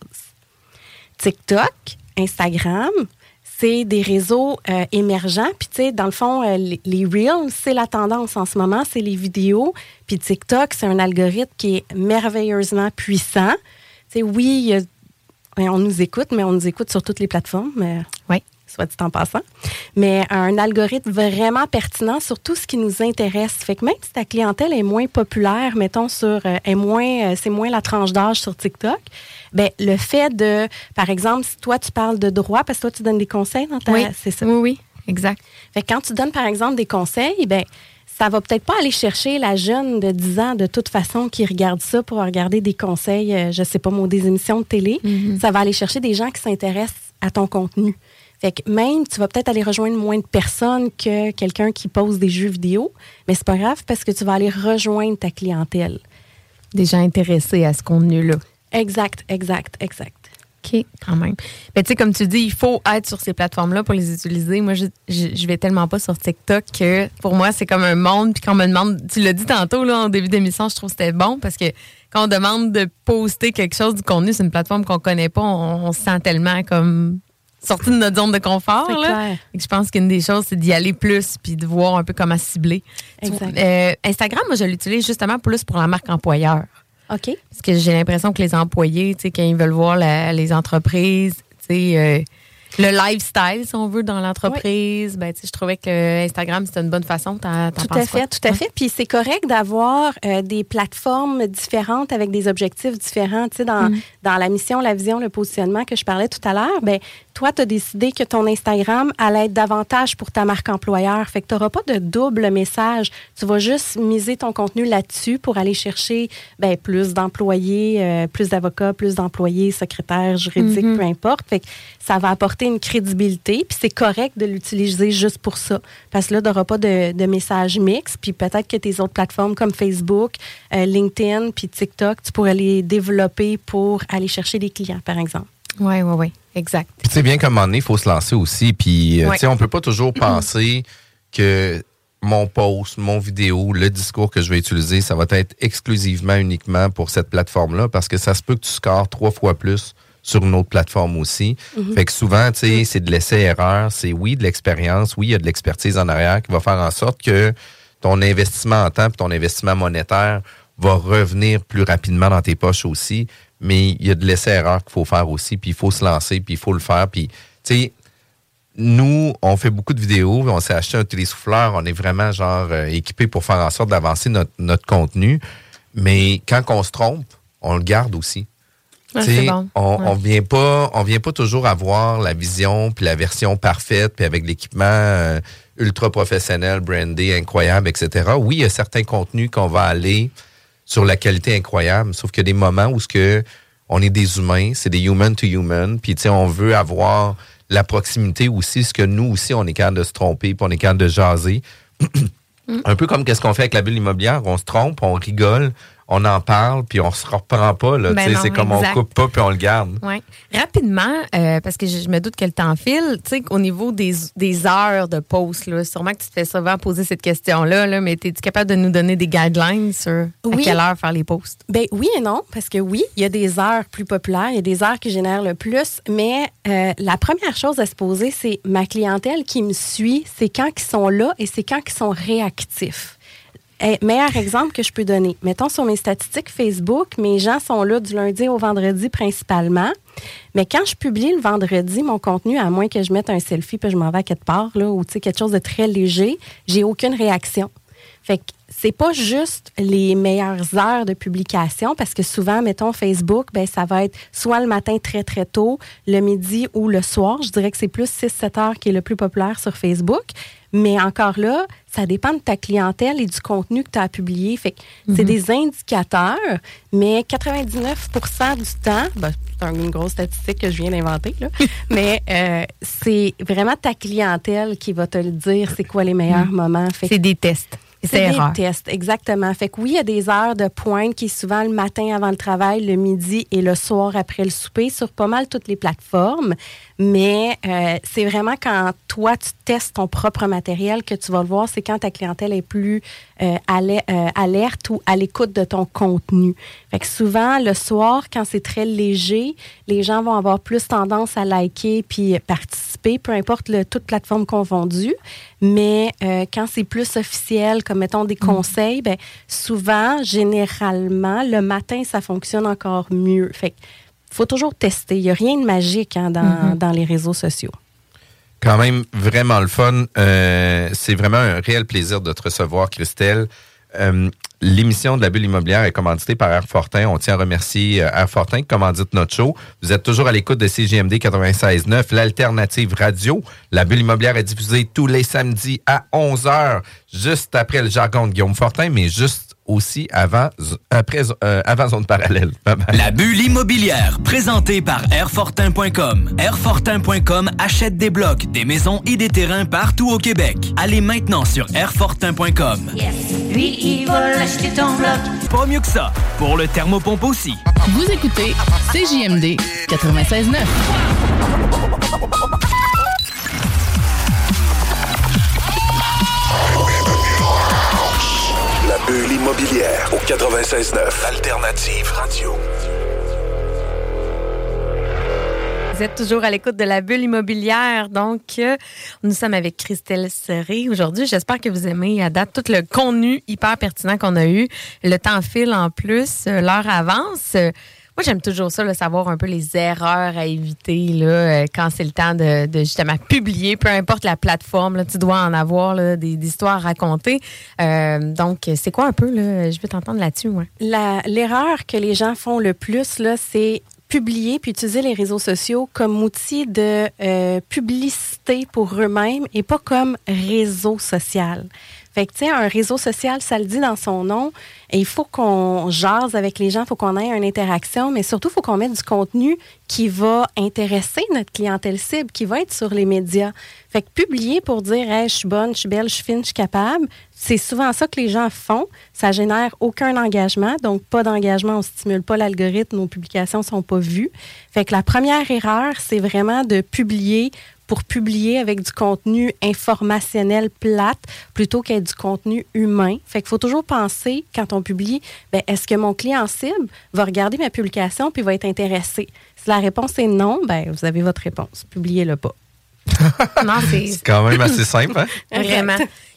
TikTok, Instagram, c'est des réseaux euh, émergents. Puis, tu sais, dans le fond, euh, les, les Reels, c'est la tendance en ce moment, c'est les vidéos. Puis TikTok, c'est un algorithme qui est merveilleusement puissant. Tu sais, oui, y a, on nous écoute, mais on nous écoute sur toutes les plateformes. Euh, oui. Soit dit en passant. Mais un algorithme vraiment pertinent sur tout ce qui nous intéresse. Fait que même si ta clientèle est moins populaire, mettons, sur, euh, est moins, euh, c'est moins la tranche d'âge sur TikTok, bien, le fait de, par exemple, si toi, tu parles de droit, parce que toi, tu donnes des conseils dans ta... Oui, c'est ça. Oui, oui, exact. Fait que quand tu donnes, par exemple, des conseils, bien, ça va peut-être pas aller chercher la jeune de dix ans, de toute façon, qui regarde ça pour regarder des conseils, euh, je sais pas moi, des émissions de télé. Mm-hmm. Ça va aller chercher des gens qui s'intéressent à ton contenu. Fait que même, tu vas peut-être aller rejoindre moins de personnes que quelqu'un qui pose des jeux vidéo, mais c'est pas grave parce que tu vas aller rejoindre ta clientèle. Des gens intéressés à ce contenu-là. Exact, exact, exact. OK, quand même. Mais tu sais, comme tu dis, il faut être sur ces plateformes-là pour les utiliser. Moi, je, je, je vais tellement pas sur TikTok que pour moi, c'est comme un monde. Puis quand on me demande, tu l'as dit tantôt là, en début d'émission, je trouve que c'était bon parce que quand on demande de poster quelque chose du contenu sur une plateforme qu'on connaît pas, on, on se sent tellement comme... sorti de notre zone de confort. C'est là. clair. Et je pense qu'une des choses, c'est d'y aller plus puis de voir un peu comment cibler. Exact. Euh, Instagram, moi, je l'utilise justement plus pour la marque employeur. OK. Parce que j'ai l'impression que les employés, tu sais, quand ils veulent voir la, les entreprises, tu sais, euh, le lifestyle, si on veut, dans l'entreprise, oui. ben, tu sais, je trouvais que Instagram, c'était une bonne façon. T'en, t'en tout penses à fait, quoi? tout à fait. Puis c'est correct d'avoir euh, des plateformes différentes avec des objectifs différents. Tu sais, dans, mm. dans la mission, la vision, le positionnement que je parlais tout à l'heure, ben toi, tu as décidé que ton Instagram allait être davantage pour ta marque employeur. Fait que tu n'auras pas de double message. Tu vas juste miser ton contenu là-dessus pour aller chercher ben, plus d'employés, euh, plus d'avocats, plus d'employés, secrétaires, juridiques, mm-hmm. peu importe. Fait que ça va apporter une crédibilité. Puis c'est correct de l'utiliser juste pour ça. Parce que là, tu n'auras pas de, de message mix. Puis peut-être que tes autres plateformes comme Facebook, euh, LinkedIn, puis TikTok, tu pourrais les développer pour aller chercher des clients, par exemple. Oui, oui, oui. Exact. Puis tu sais, bien qu'à un moment donné, il faut se lancer aussi. Puis, ouais. tu sais, on peut pas toujours penser que mon post, mon vidéo, le discours que je vais utiliser, ça va être exclusivement, uniquement pour cette plateforme-là, parce que ça se peut que tu scores trois fois plus sur une autre plateforme aussi. Mm-hmm. Fait que souvent, tu sais, c'est de l'essai-erreur. C'est oui, de l'expérience. Oui, il y a de l'expertise en arrière qui va faire en sorte que ton investissement en temps et ton investissement monétaire va revenir plus rapidement dans tes poches aussi. Mais il y a de l'essai-erreur qu'il faut faire aussi, puis il faut se lancer, puis il faut le faire. Puis, tu sais, nous, on fait beaucoup de vidéos, on s'est acheté un télésouffleur, on est vraiment genre euh, équipé pour faire en sorte d'avancer notre, notre contenu. Mais quand on se trompe, on le garde aussi. Ouais, c'est bon. On, ouais. on vient pas, on vient pas toujours avoir la vision puis la version parfaite puis avec l'équipement euh, ultra professionnel, brandé, incroyable, et cetera. Oui, il y a certains contenus qu'on va aller sur la qualité incroyable, sauf qu'il y a des moments où ce que on est des humains, c'est des human to human, puis tu sais, on veut avoir la proximité aussi, ce que nous aussi, on est capable de se tromper, puis on est capable de jaser. mm. Un peu comme qu'est-ce qu'on fait avec la bulle immobilière, on se trompe, on rigole, on en parle, puis on se reprend pas. Là, ben non, c'est comme exact. on coupe pas, puis on le garde. Ouais. Rapidement, euh, parce que je, je me doute que le temps file, tu sais, au niveau des, des heures de pause, là, sûrement que tu te fais souvent poser cette question-là, là, mais es-tu capable de nous donner des guidelines sur oui. à quelle heure faire les posts? Ben oui et non, parce que oui, il y a des heures plus populaires, il y a des heures qui génèrent le plus, mais euh, la première chose à se poser, c'est ma clientèle qui me suit, c'est quand ils sont là et c'est quand ils sont réactifs. Eh, meilleur exemple que je peux donner. Mettons sur mes statistiques Facebook, mes gens sont là du lundi au vendredi principalement. Mais quand je publie le vendredi mon contenu, à moins que je mette un selfie puis je m'en vais à quelque part, là, ou quelque chose de très léger, j'ai aucune réaction. Fait que c'est pas juste les meilleures heures de publication, parce que souvent, mettons, Facebook, ben ça va être soit le matin très, très tôt, le midi ou le soir. Je dirais que c'est plus six sept heures qui est le plus populaire sur Facebook. Mais encore là, ça dépend de ta clientèle et du contenu que tu as publié. Fait que mm-hmm. c'est des indicateurs, mais quatre-vingt-dix-neuf pour cent du temps, ben, c'est une grosse statistique que je viens d'inventer, là, mais euh, c'est vraiment ta clientèle qui va te le dire c'est quoi les meilleurs mm. moments. Fait c'est des tests. C'est, c'est des rare. tests, exactement. Fait que oui, il y a des heures de pointe qui est souvent le matin avant le travail, le midi et le soir après le souper sur pas mal toutes les plateformes. Mais euh, c'est vraiment quand toi, tu testes ton propre matériel que tu vas le voir. C'est quand ta clientèle est plus euh, alerte, euh, alerte ou à l'écoute de ton contenu. Fait que souvent, le soir, quand c'est très léger, les gens vont avoir plus tendance à liker puis participer, peu importe le, toute plateforme confondue. Mais euh, quand c'est plus officiel, comme mettons des conseils, ben souvent, généralement, le matin, ça fonctionne encore mieux. Fait que faut toujours tester. Il n'y a rien de magique hein, dans, mm-hmm. dans les réseaux sociaux. Quand même, vraiment le fun. Euh, c'est vraiment un réel plaisir de te recevoir, Christelle. Euh, l'émission de la bulle immobilière est commanditée par Airfortin. On tient à remercier euh, Airfortin qui commandite notre show. Vous êtes toujours à l'écoute de C J M D quatre-vingt-seize neuf, l'alternative radio. La bulle immobilière est diffusée tous les samedis à onze heures, juste après le jargon de Guillaume Fortin, mais juste aussi avant, après, euh, avant zone parallèle. La bulle immobilière, présentée par airfortin point com. airfortin point com achète des blocs, des maisons et des terrains partout au Québec. Allez maintenant sur airfortin point com. Yes. Lui, il va l'acheter ton bloc. Pas mieux que ça, pour le thermopompe aussi. Vous écoutez C J M D quatre-vingt-seize neuf. La bulle immobilière au quatre-vingt-seize neuf. Alternative radio. Vous êtes toujours à l'écoute de la bulle immobilière. Donc, euh, nous sommes avec Christelle Serré aujourd'hui. J'espère que vous aimez à date tout le contenu hyper pertinent qu'on a eu. Le temps file en plus, euh, l'heure avance. Euh, Moi, j'aime toujours ça, là, savoir un peu les erreurs à éviter là, quand c'est le temps de, de justement publier, peu importe la plateforme, là, tu dois en avoir là, des, des histoires à raconter. Euh, donc, c'est quoi un peu, là? Je veux t'entendre là-dessus. Ouais. La, l'erreur que les gens font le plus, là, c'est publier puis utiliser les réseaux sociaux comme outil de euh, publicité pour eux-mêmes et pas comme réseau social. Fait que, tu sais, un réseau social, ça le dit dans son nom, et il faut qu'on jase avec les gens, il faut qu'on ait une interaction, mais surtout, il faut qu'on mette du contenu qui va intéresser notre clientèle cible, qui va être sur les médias. Fait que publier pour dire, hey, je suis bonne, je suis belle, je suis fine, je suis capable, c'est souvent ça que les gens font. Ça génère aucun engagement, donc pas d'engagement, on ne stimule pas l'algorithme, nos publications ne sont pas vues. Fait que la première erreur, c'est vraiment de publier pour publier avec du contenu informationnel plate plutôt qu'avec du contenu humain. Fait qu'il faut toujours penser, quand on publie, bien, est-ce que mon client cible va regarder ma publication puis va être intéressé? Si la réponse est non, bien, vous avez votre réponse. Publiez-le pas. Non, c'est... c'est quand même assez simple, hein? Vraiment.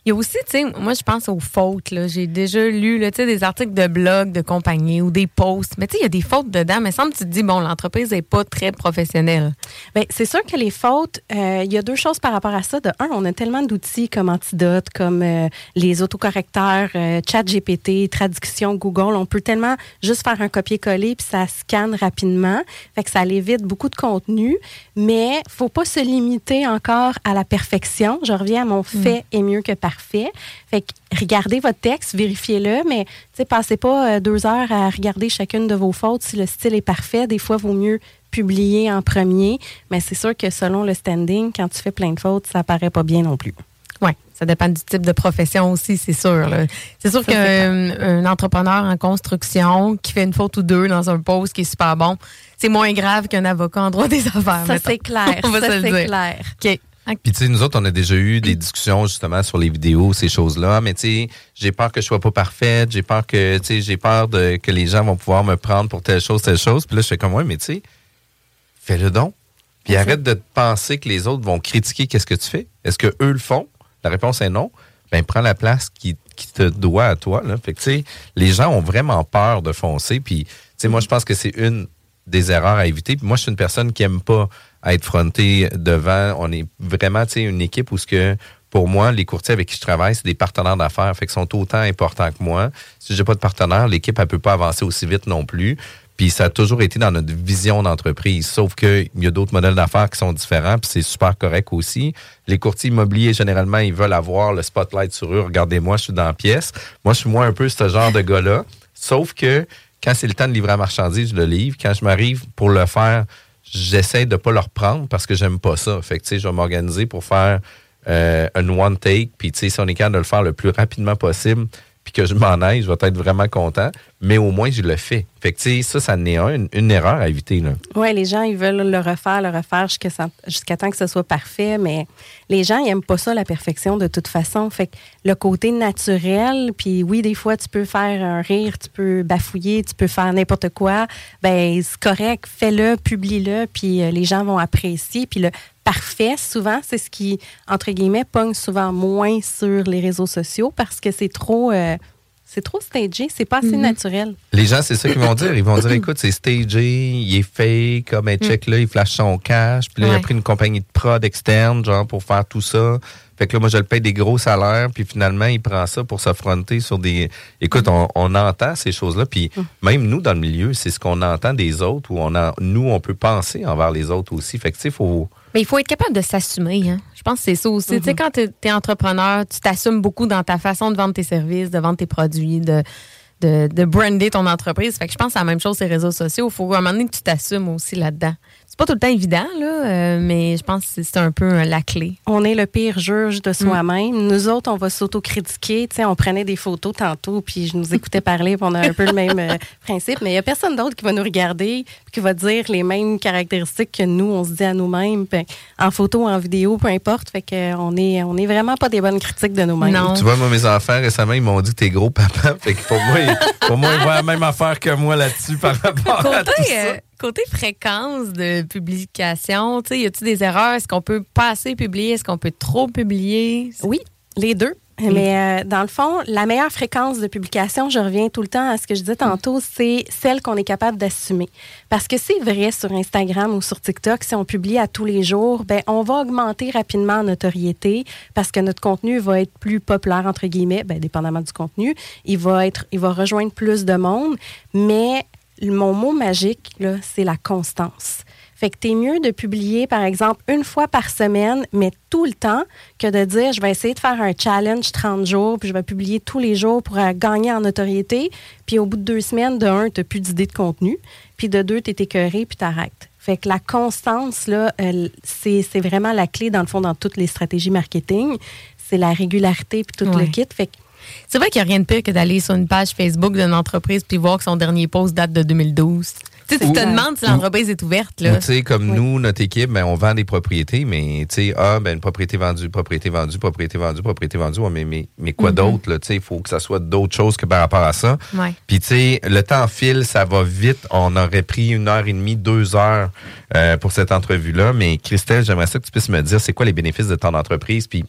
Il y a aussi, tu sais, moi, je pense aux fautes. Là. J'ai déjà lu là, des articles de blog de compagnie ou des posts. Mais tu sais, il y a des fautes dedans. Mais semble que tu te dis, bon, l'entreprise n'est pas très professionnelle. Bien, c'est sûr que les fautes, euh, il y a deux choses par rapport à ça. De un, on a tellement d'outils comme Antidote, comme euh, les autocorrecteurs, euh, ChatGPT, traduction Google. On peut tellement juste faire un copier-coller puis ça scanne rapidement. Fait que ça évite beaucoup de contenu. Mais il ne faut pas se limiter encore à la perfection. Je reviens à mon fait est mieux que parfait. Fait que regardez votre texte, vérifiez-le, mais tu sais, passez pas euh, deux heures à regarder chacune de vos fautes. Si le style est parfait, des fois, il vaut mieux publier en premier. Mais c'est sûr que selon le standing, quand tu fais plein de fautes, ça paraît pas bien non plus. Oui, ça dépend du type de profession aussi, c'est sûr. Là. C'est sûr ça, qu'un c'est un entrepreneur en construction qui fait une faute ou deux dans un post qui est super bon, c'est moins grave qu'un avocat en droit des affaires. Ça, mettons. c'est clair. On va ça, se le c'est dire. clair. OK. Puis, tu sais, nous autres, on a déjà eu des discussions, justement, sur les vidéos, ces choses-là. Mais, tu sais, j'ai peur que je sois pas parfaite. J'ai peur que, tu sais, j'ai peur de, que les gens vont pouvoir me prendre pour telle chose, telle chose. Puis là, je fais comme, ouais, mais tu sais, fais-le donc. Puis c'est arrête ça. De penser que les autres vont critiquer qu'est-ce que tu fais. Est-ce que eux le font? La réponse est non. Ben, prends la place qui, qui te doit à toi, là. Fait que, tu sais, les gens ont vraiment peur de foncer. Puis, tu sais, moi, je pense que c'est une des erreurs à éviter. Puis moi, je suis une personne qui aime pas être frontée devant. On est vraiment, tu sais, une équipe où ce que, pour moi, les courtiers avec qui je travaille, c'est des partenaires d'affaires. Fait qu'ils sont autant importants que moi. Si j'ai pas de partenaire, l'équipe, elle peut pas avancer aussi vite non plus. Puis ça a toujours été dans notre vision d'entreprise. Sauf qu'il y a d'autres modèles d'affaires qui sont différents, puis c'est super correct aussi. Les courtiers immobiliers, généralement, ils veulent avoir le spotlight sur eux. Regardez-moi, je suis dans la pièce. Moi, je suis moins un peu ce genre de gars-là. Sauf que quand c'est le temps de livrer la marchandise, je le livre. Quand je m'arrive pour le faire, j'essaie de pas le reprendre parce que j'aime pas ça. Fait que, tu sais, je vais m'organiser pour faire euh, un one take. Puis, tu sais, si on est capable de le faire le plus rapidement possible, puis que je m'en aille, je vais être vraiment content. Mais au moins, je le fais. Fait que, tu sais, ça, ça en est un, une, une erreur à éviter, là. Oui, les gens, ils veulent le refaire, le refaire jusqu'à, jusqu'à temps que ce soit parfait, mais les gens, ils n'aiment pas ça, la perfection, de toute façon. Fait que le côté naturel, puis oui, des fois, tu peux faire un rire, tu peux bafouiller, tu peux faire n'importe quoi, ben c'est correct, fais-le, publie-le, puis euh, les gens vont apprécier. Puis le parfait, souvent, c'est ce qui, entre guillemets, pogne souvent moins sur les réseaux sociaux parce que c'est trop... Euh, C'est trop stagé, c'est pas assez mm-hmm. naturel. Les gens, c'est ça qu'ils vont dire. Ils vont dire, écoute, c'est stagé, il est fake, comme un check là, il flash son cash, puis là, ouais. il a pris une compagnie de prod externe, genre, pour faire tout ça. Fait que là, moi, je le paye des gros salaires, puis finalement, il prend ça pour s'affronter sur des... Écoute, on, on entend ces choses-là, puis mm. même nous, dans le milieu, c'est ce qu'on entend des autres, où on en, nous, on peut penser envers les autres aussi. Fait que, tu sais, il faut... Mais il faut être capable de s'assumer. Hein? Je pense que c'est ça aussi. Mm-hmm. Tu sais, quand tu es entrepreneur, tu t'assumes beaucoup dans ta façon de vendre tes services, de vendre tes produits, de, de, de brander ton entreprise. Fait que je pense que c'est la même chose sur les réseaux sociaux. Il faut à un moment donné que tu t'assumes aussi là-dedans. C'est pas tout le temps évident, là, euh, mais je pense que c'est un peu euh, la clé. On est le pire juge de soi-même. Mm. Nous autres, on va s'autocritiquer. Tu sais, on prenait des photos tantôt, puis je nous écoutais parler, puis on a un peu le même euh, principe. Mais il n'y a personne d'autre qui va nous regarder, puis qui va dire les mêmes caractéristiques que nous, on se dit à nous-mêmes, puis en photo, en vidéo, peu importe. Fait qu'on est, on est vraiment pas des bonnes critiques de nous-mêmes. Non. Tu vois, moi, mes enfants, récemment, ils m'ont dit que t'es gros papa. Fait que pour moi, ils, pour moi, ils voient la même affaire que moi là-dessus par rapport côté, à tout ça. Euh, côté fréquence de publication, tu sais, y a-t-il des erreurs? Est-ce qu'on peut pas assez publier? Est-ce qu'on peut trop publier? Oui, les deux. Mais euh, dans le fond, la meilleure fréquence de publication, je reviens tout le temps à ce que je disais tantôt, c'est celle qu'on est capable d'assumer. Parce que c'est vrai sur Instagram ou sur TikTok, si on publie à tous les jours, ben on va augmenter rapidement en notoriété parce que notre contenu va être plus populaire, entre guillemets, ben, dépendamment du contenu. Il va être, il va rejoindre plus de monde. Mais mon mot magique, là, c'est la constance. Fait que t'es mieux de publier, par exemple, une fois par semaine, mais tout le temps, que de dire, je vais essayer de faire un challenge trente jours, puis je vais publier tous les jours pour euh, gagner en notoriété. Puis au bout de deux semaines, de un, t'as plus d'idées de contenu. Puis de deux, t'es écœuré, puis t'arrêtes. Fait que la constance, là, euh, c'est, c'est vraiment la clé, dans le fond, dans toutes les stratégies marketing. C'est la régularité, puis tout ouais. le kit. Fait que c'est vrai qu'il n'y a rien de pire que d'aller sur une page Facebook d'une entreprise puis voir que son dernier post date de deux mille douze. Tu sais, tu te demandes si l'entreprise est ouverte. Là. Tu sais, comme oui. nous, notre équipe, ben, on vend des propriétés, mais tu sais, ah, ben, une propriété vendue, propriété vendue, propriété vendue, propriété vendue. Ouais, mais, mais, mais quoi mm-hmm. d'autre, là? Tu sais, il faut que ça soit d'autres choses que par rapport à ça. Ouais. Puis, tu sais, le temps file, ça va vite. On aurait pris une heure et demie, deux heures euh, pour cette entrevue-là. Mais Christelle, j'aimerais ça que tu puisses me dire c'est quoi les bénéfices de ton entreprise. Puis,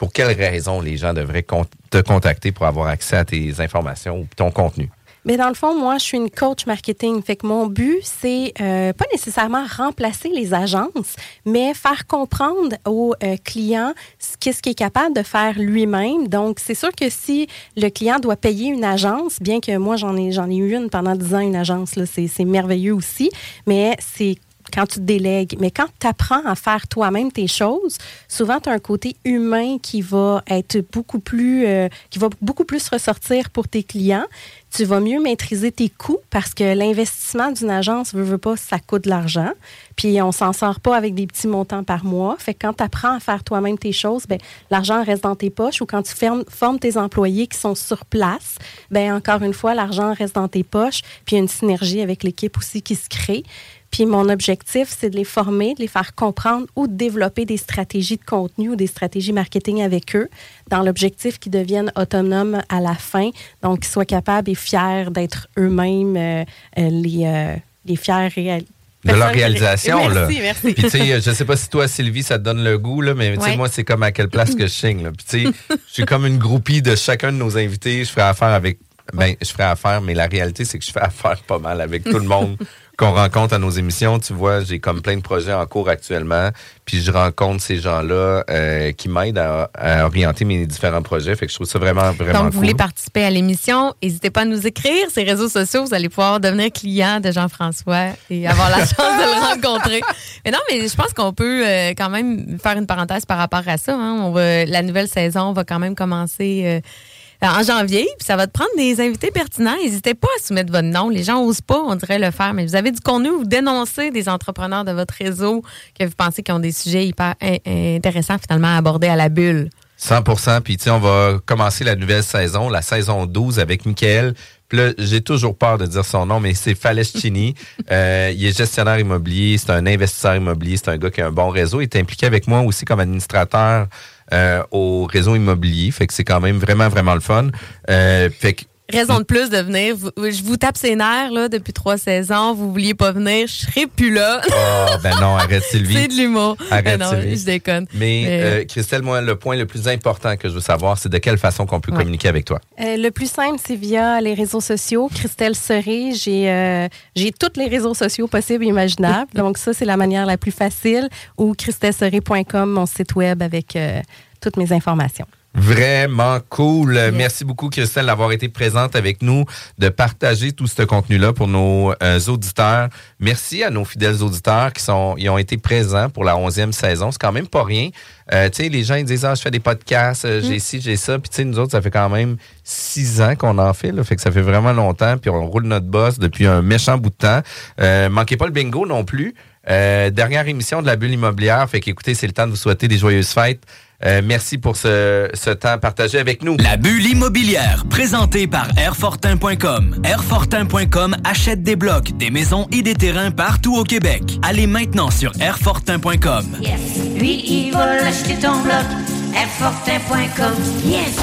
pour quelles raisons les gens devraient con- te contacter pour avoir accès à tes informations ou ton contenu? Mais dans le fond, moi, je suis une coach marketing. Fait que mon but, c'est euh, pas nécessairement remplacer les agences, mais faire comprendre aux euh, clients qu'est-ce qu'il est capable de faire lui-même. Donc, c'est sûr que si le client doit payer une agence, bien que moi, j'en ai, j'en ai eu une pendant dix ans, une agence, là, c'est, c'est merveilleux aussi, mais c'est quand tu te délègues. Mais quand tu apprends à faire toi-même tes choses, souvent, tu as un côté humain qui va être beaucoup plus, euh, qui va beaucoup plus ressortir pour tes clients. Tu vas mieux maîtriser tes coûts parce que l'investissement d'une agence, veut, veut pas, ça coûte de l'argent. Puis, on s'en sort pas avec des petits montants par mois. Fait que quand tu apprends à faire toi-même tes choses, ben l'argent reste dans tes poches. Ou quand tu fermes, formes tes employés qui sont sur place, ben encore une fois, l'argent reste dans tes poches. Puis, il y a une synergie avec l'équipe aussi qui se crée. Puis mon objectif, c'est de les former, de les faire comprendre ou de développer des stratégies de contenu ou des stratégies marketing avec eux dans l'objectif qu'ils deviennent autonomes à la fin, donc qu'ils soient capables et fiers d'être eux-mêmes euh, euh, les, euh, les fiers réels. De leur réalisation, merci, là. Merci, Puis, tu sais, je sais pas si toi, Sylvie, ça te donne le goût, là, mais tu sais, Ouais. moi, c'est comme à quelle place que je signe, là. Puis, tu sais, je suis comme une groupie de chacun de nos invités. Je ferai affaire avec, ben, je ferai affaire, mais la réalité, c'est que je fais affaire pas mal avec tout le monde qu'on rencontre à nos émissions. Tu vois, j'ai comme plein de projets en cours actuellement, puis je rencontre ces gens-là euh, qui m'aident à, à orienter mes différents projets. Fait que je trouve ça vraiment, vraiment Donc, cool. vous voulez participer à l'émission, n'hésitez pas à nous écrire. Ces réseaux sociaux, vous allez pouvoir devenir client de Jean-François et avoir la chance de le rencontrer. Mais non, mais je pense qu'on peut euh, quand même faire une parenthèse par rapport à ça. Hein. On va, la nouvelle saison va quand même commencer euh, en janvier, puis ça va te prendre des invités pertinents. N'hésitez pas à soumettre votre nom. Les gens n'osent pas, on dirait le faire, mais vous avez du contenu, vous dénoncez des entrepreneurs de votre réseau que vous pensez qui ont des sujets hyper in- intéressants finalement à aborder à la bulle. cent pour cent. Puis, tu sais, on va commencer la nouvelle saison, la saison douze avec Michael. Puis là, j'ai toujours peur de dire son nom, mais c'est Faleschini. euh, il est gestionnaire immobilier, c'est un investisseur immobilier, c'est un gars qui a un bon réseau. Il est impliqué avec moi aussi comme administrateur euh, au réseau immobilier. Fait que c'est quand même vraiment, vraiment le fun. Euh, fait que Raison de plus de venir. Vous- je vous tape ses nerfs là, depuis trois saisons. Vous vouliez pas venir, je serai plus là. oh, ben non, arrête Sylvie. C'est de l'humour. Arrête, Mais non, Sylvie. je déconne. Mais Mais- euh, Christelle, moi, le point le plus important que je veux savoir, c'est de quelle façon qu'on peut Ouais. communiquer avec toi. Euh, le plus simple, c'est via les réseaux sociaux. Christelle Serré, j'ai euh, j'ai tous les réseaux sociaux possibles et imaginables. Donc ça, c'est la manière la plus facile. Ou christelle serré point com, mon site web avec euh, toutes mes informations. Vraiment cool. Merci beaucoup, Christelle, d'avoir été présente avec nous, de partager tout ce contenu-là pour nos euh, auditeurs. Merci à nos fidèles auditeurs qui sont, ils ont été présents pour la onzième saison. C'est quand même pas rien. Euh, tu sais, les gens, ils disent, ah, je fais des podcasts, euh, j'ai ci, j'ai ça. Puis, tu sais, nous autres, ça fait quand même six ans qu'on en fait, là. Fait que ça fait vraiment longtemps. Puis, on roule notre boss depuis un méchant bout de temps. Euh, manquez pas le bingo non plus. Euh, dernière émission de la bulle immobilière. Fait qu'écoutez, c'est le temps de vous souhaiter des joyeuses fêtes. Euh, merci pour ce, ce temps partagé avec nous. La bulle immobilière, présentée par airfortin point com. airfortin point com achète des blocs, des maisons et des terrains partout au Québec. Allez maintenant sur airfortin point com. Yes. Lui, il va l'acheter ton bloc. airfortin point com. Yes.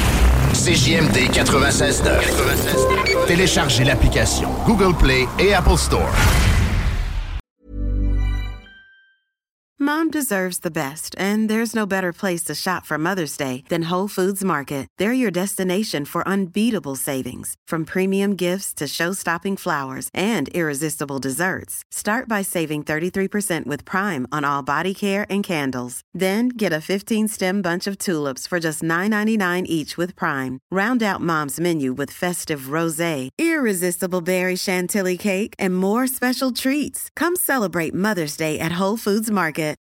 C J M D quatre-vingt-seize neuf. Téléchargez l'application Google Play et Apple Store. Mom deserves the best, and there's no better place to shop for Mother's Day than Whole Foods Market. They're your destination for unbeatable savings, from premium gifts to show-stopping flowers and irresistible desserts. Start by saving thirty-three percent with Prime on all body care and candles. Then get a fifteen-stem bunch of tulips for just nine ninety-nine each with Prime. Round out Mom's menu with festive rosé, irresistible berry chantilly cake, and more special treats. Come celebrate Mother's Day at Whole Foods Market.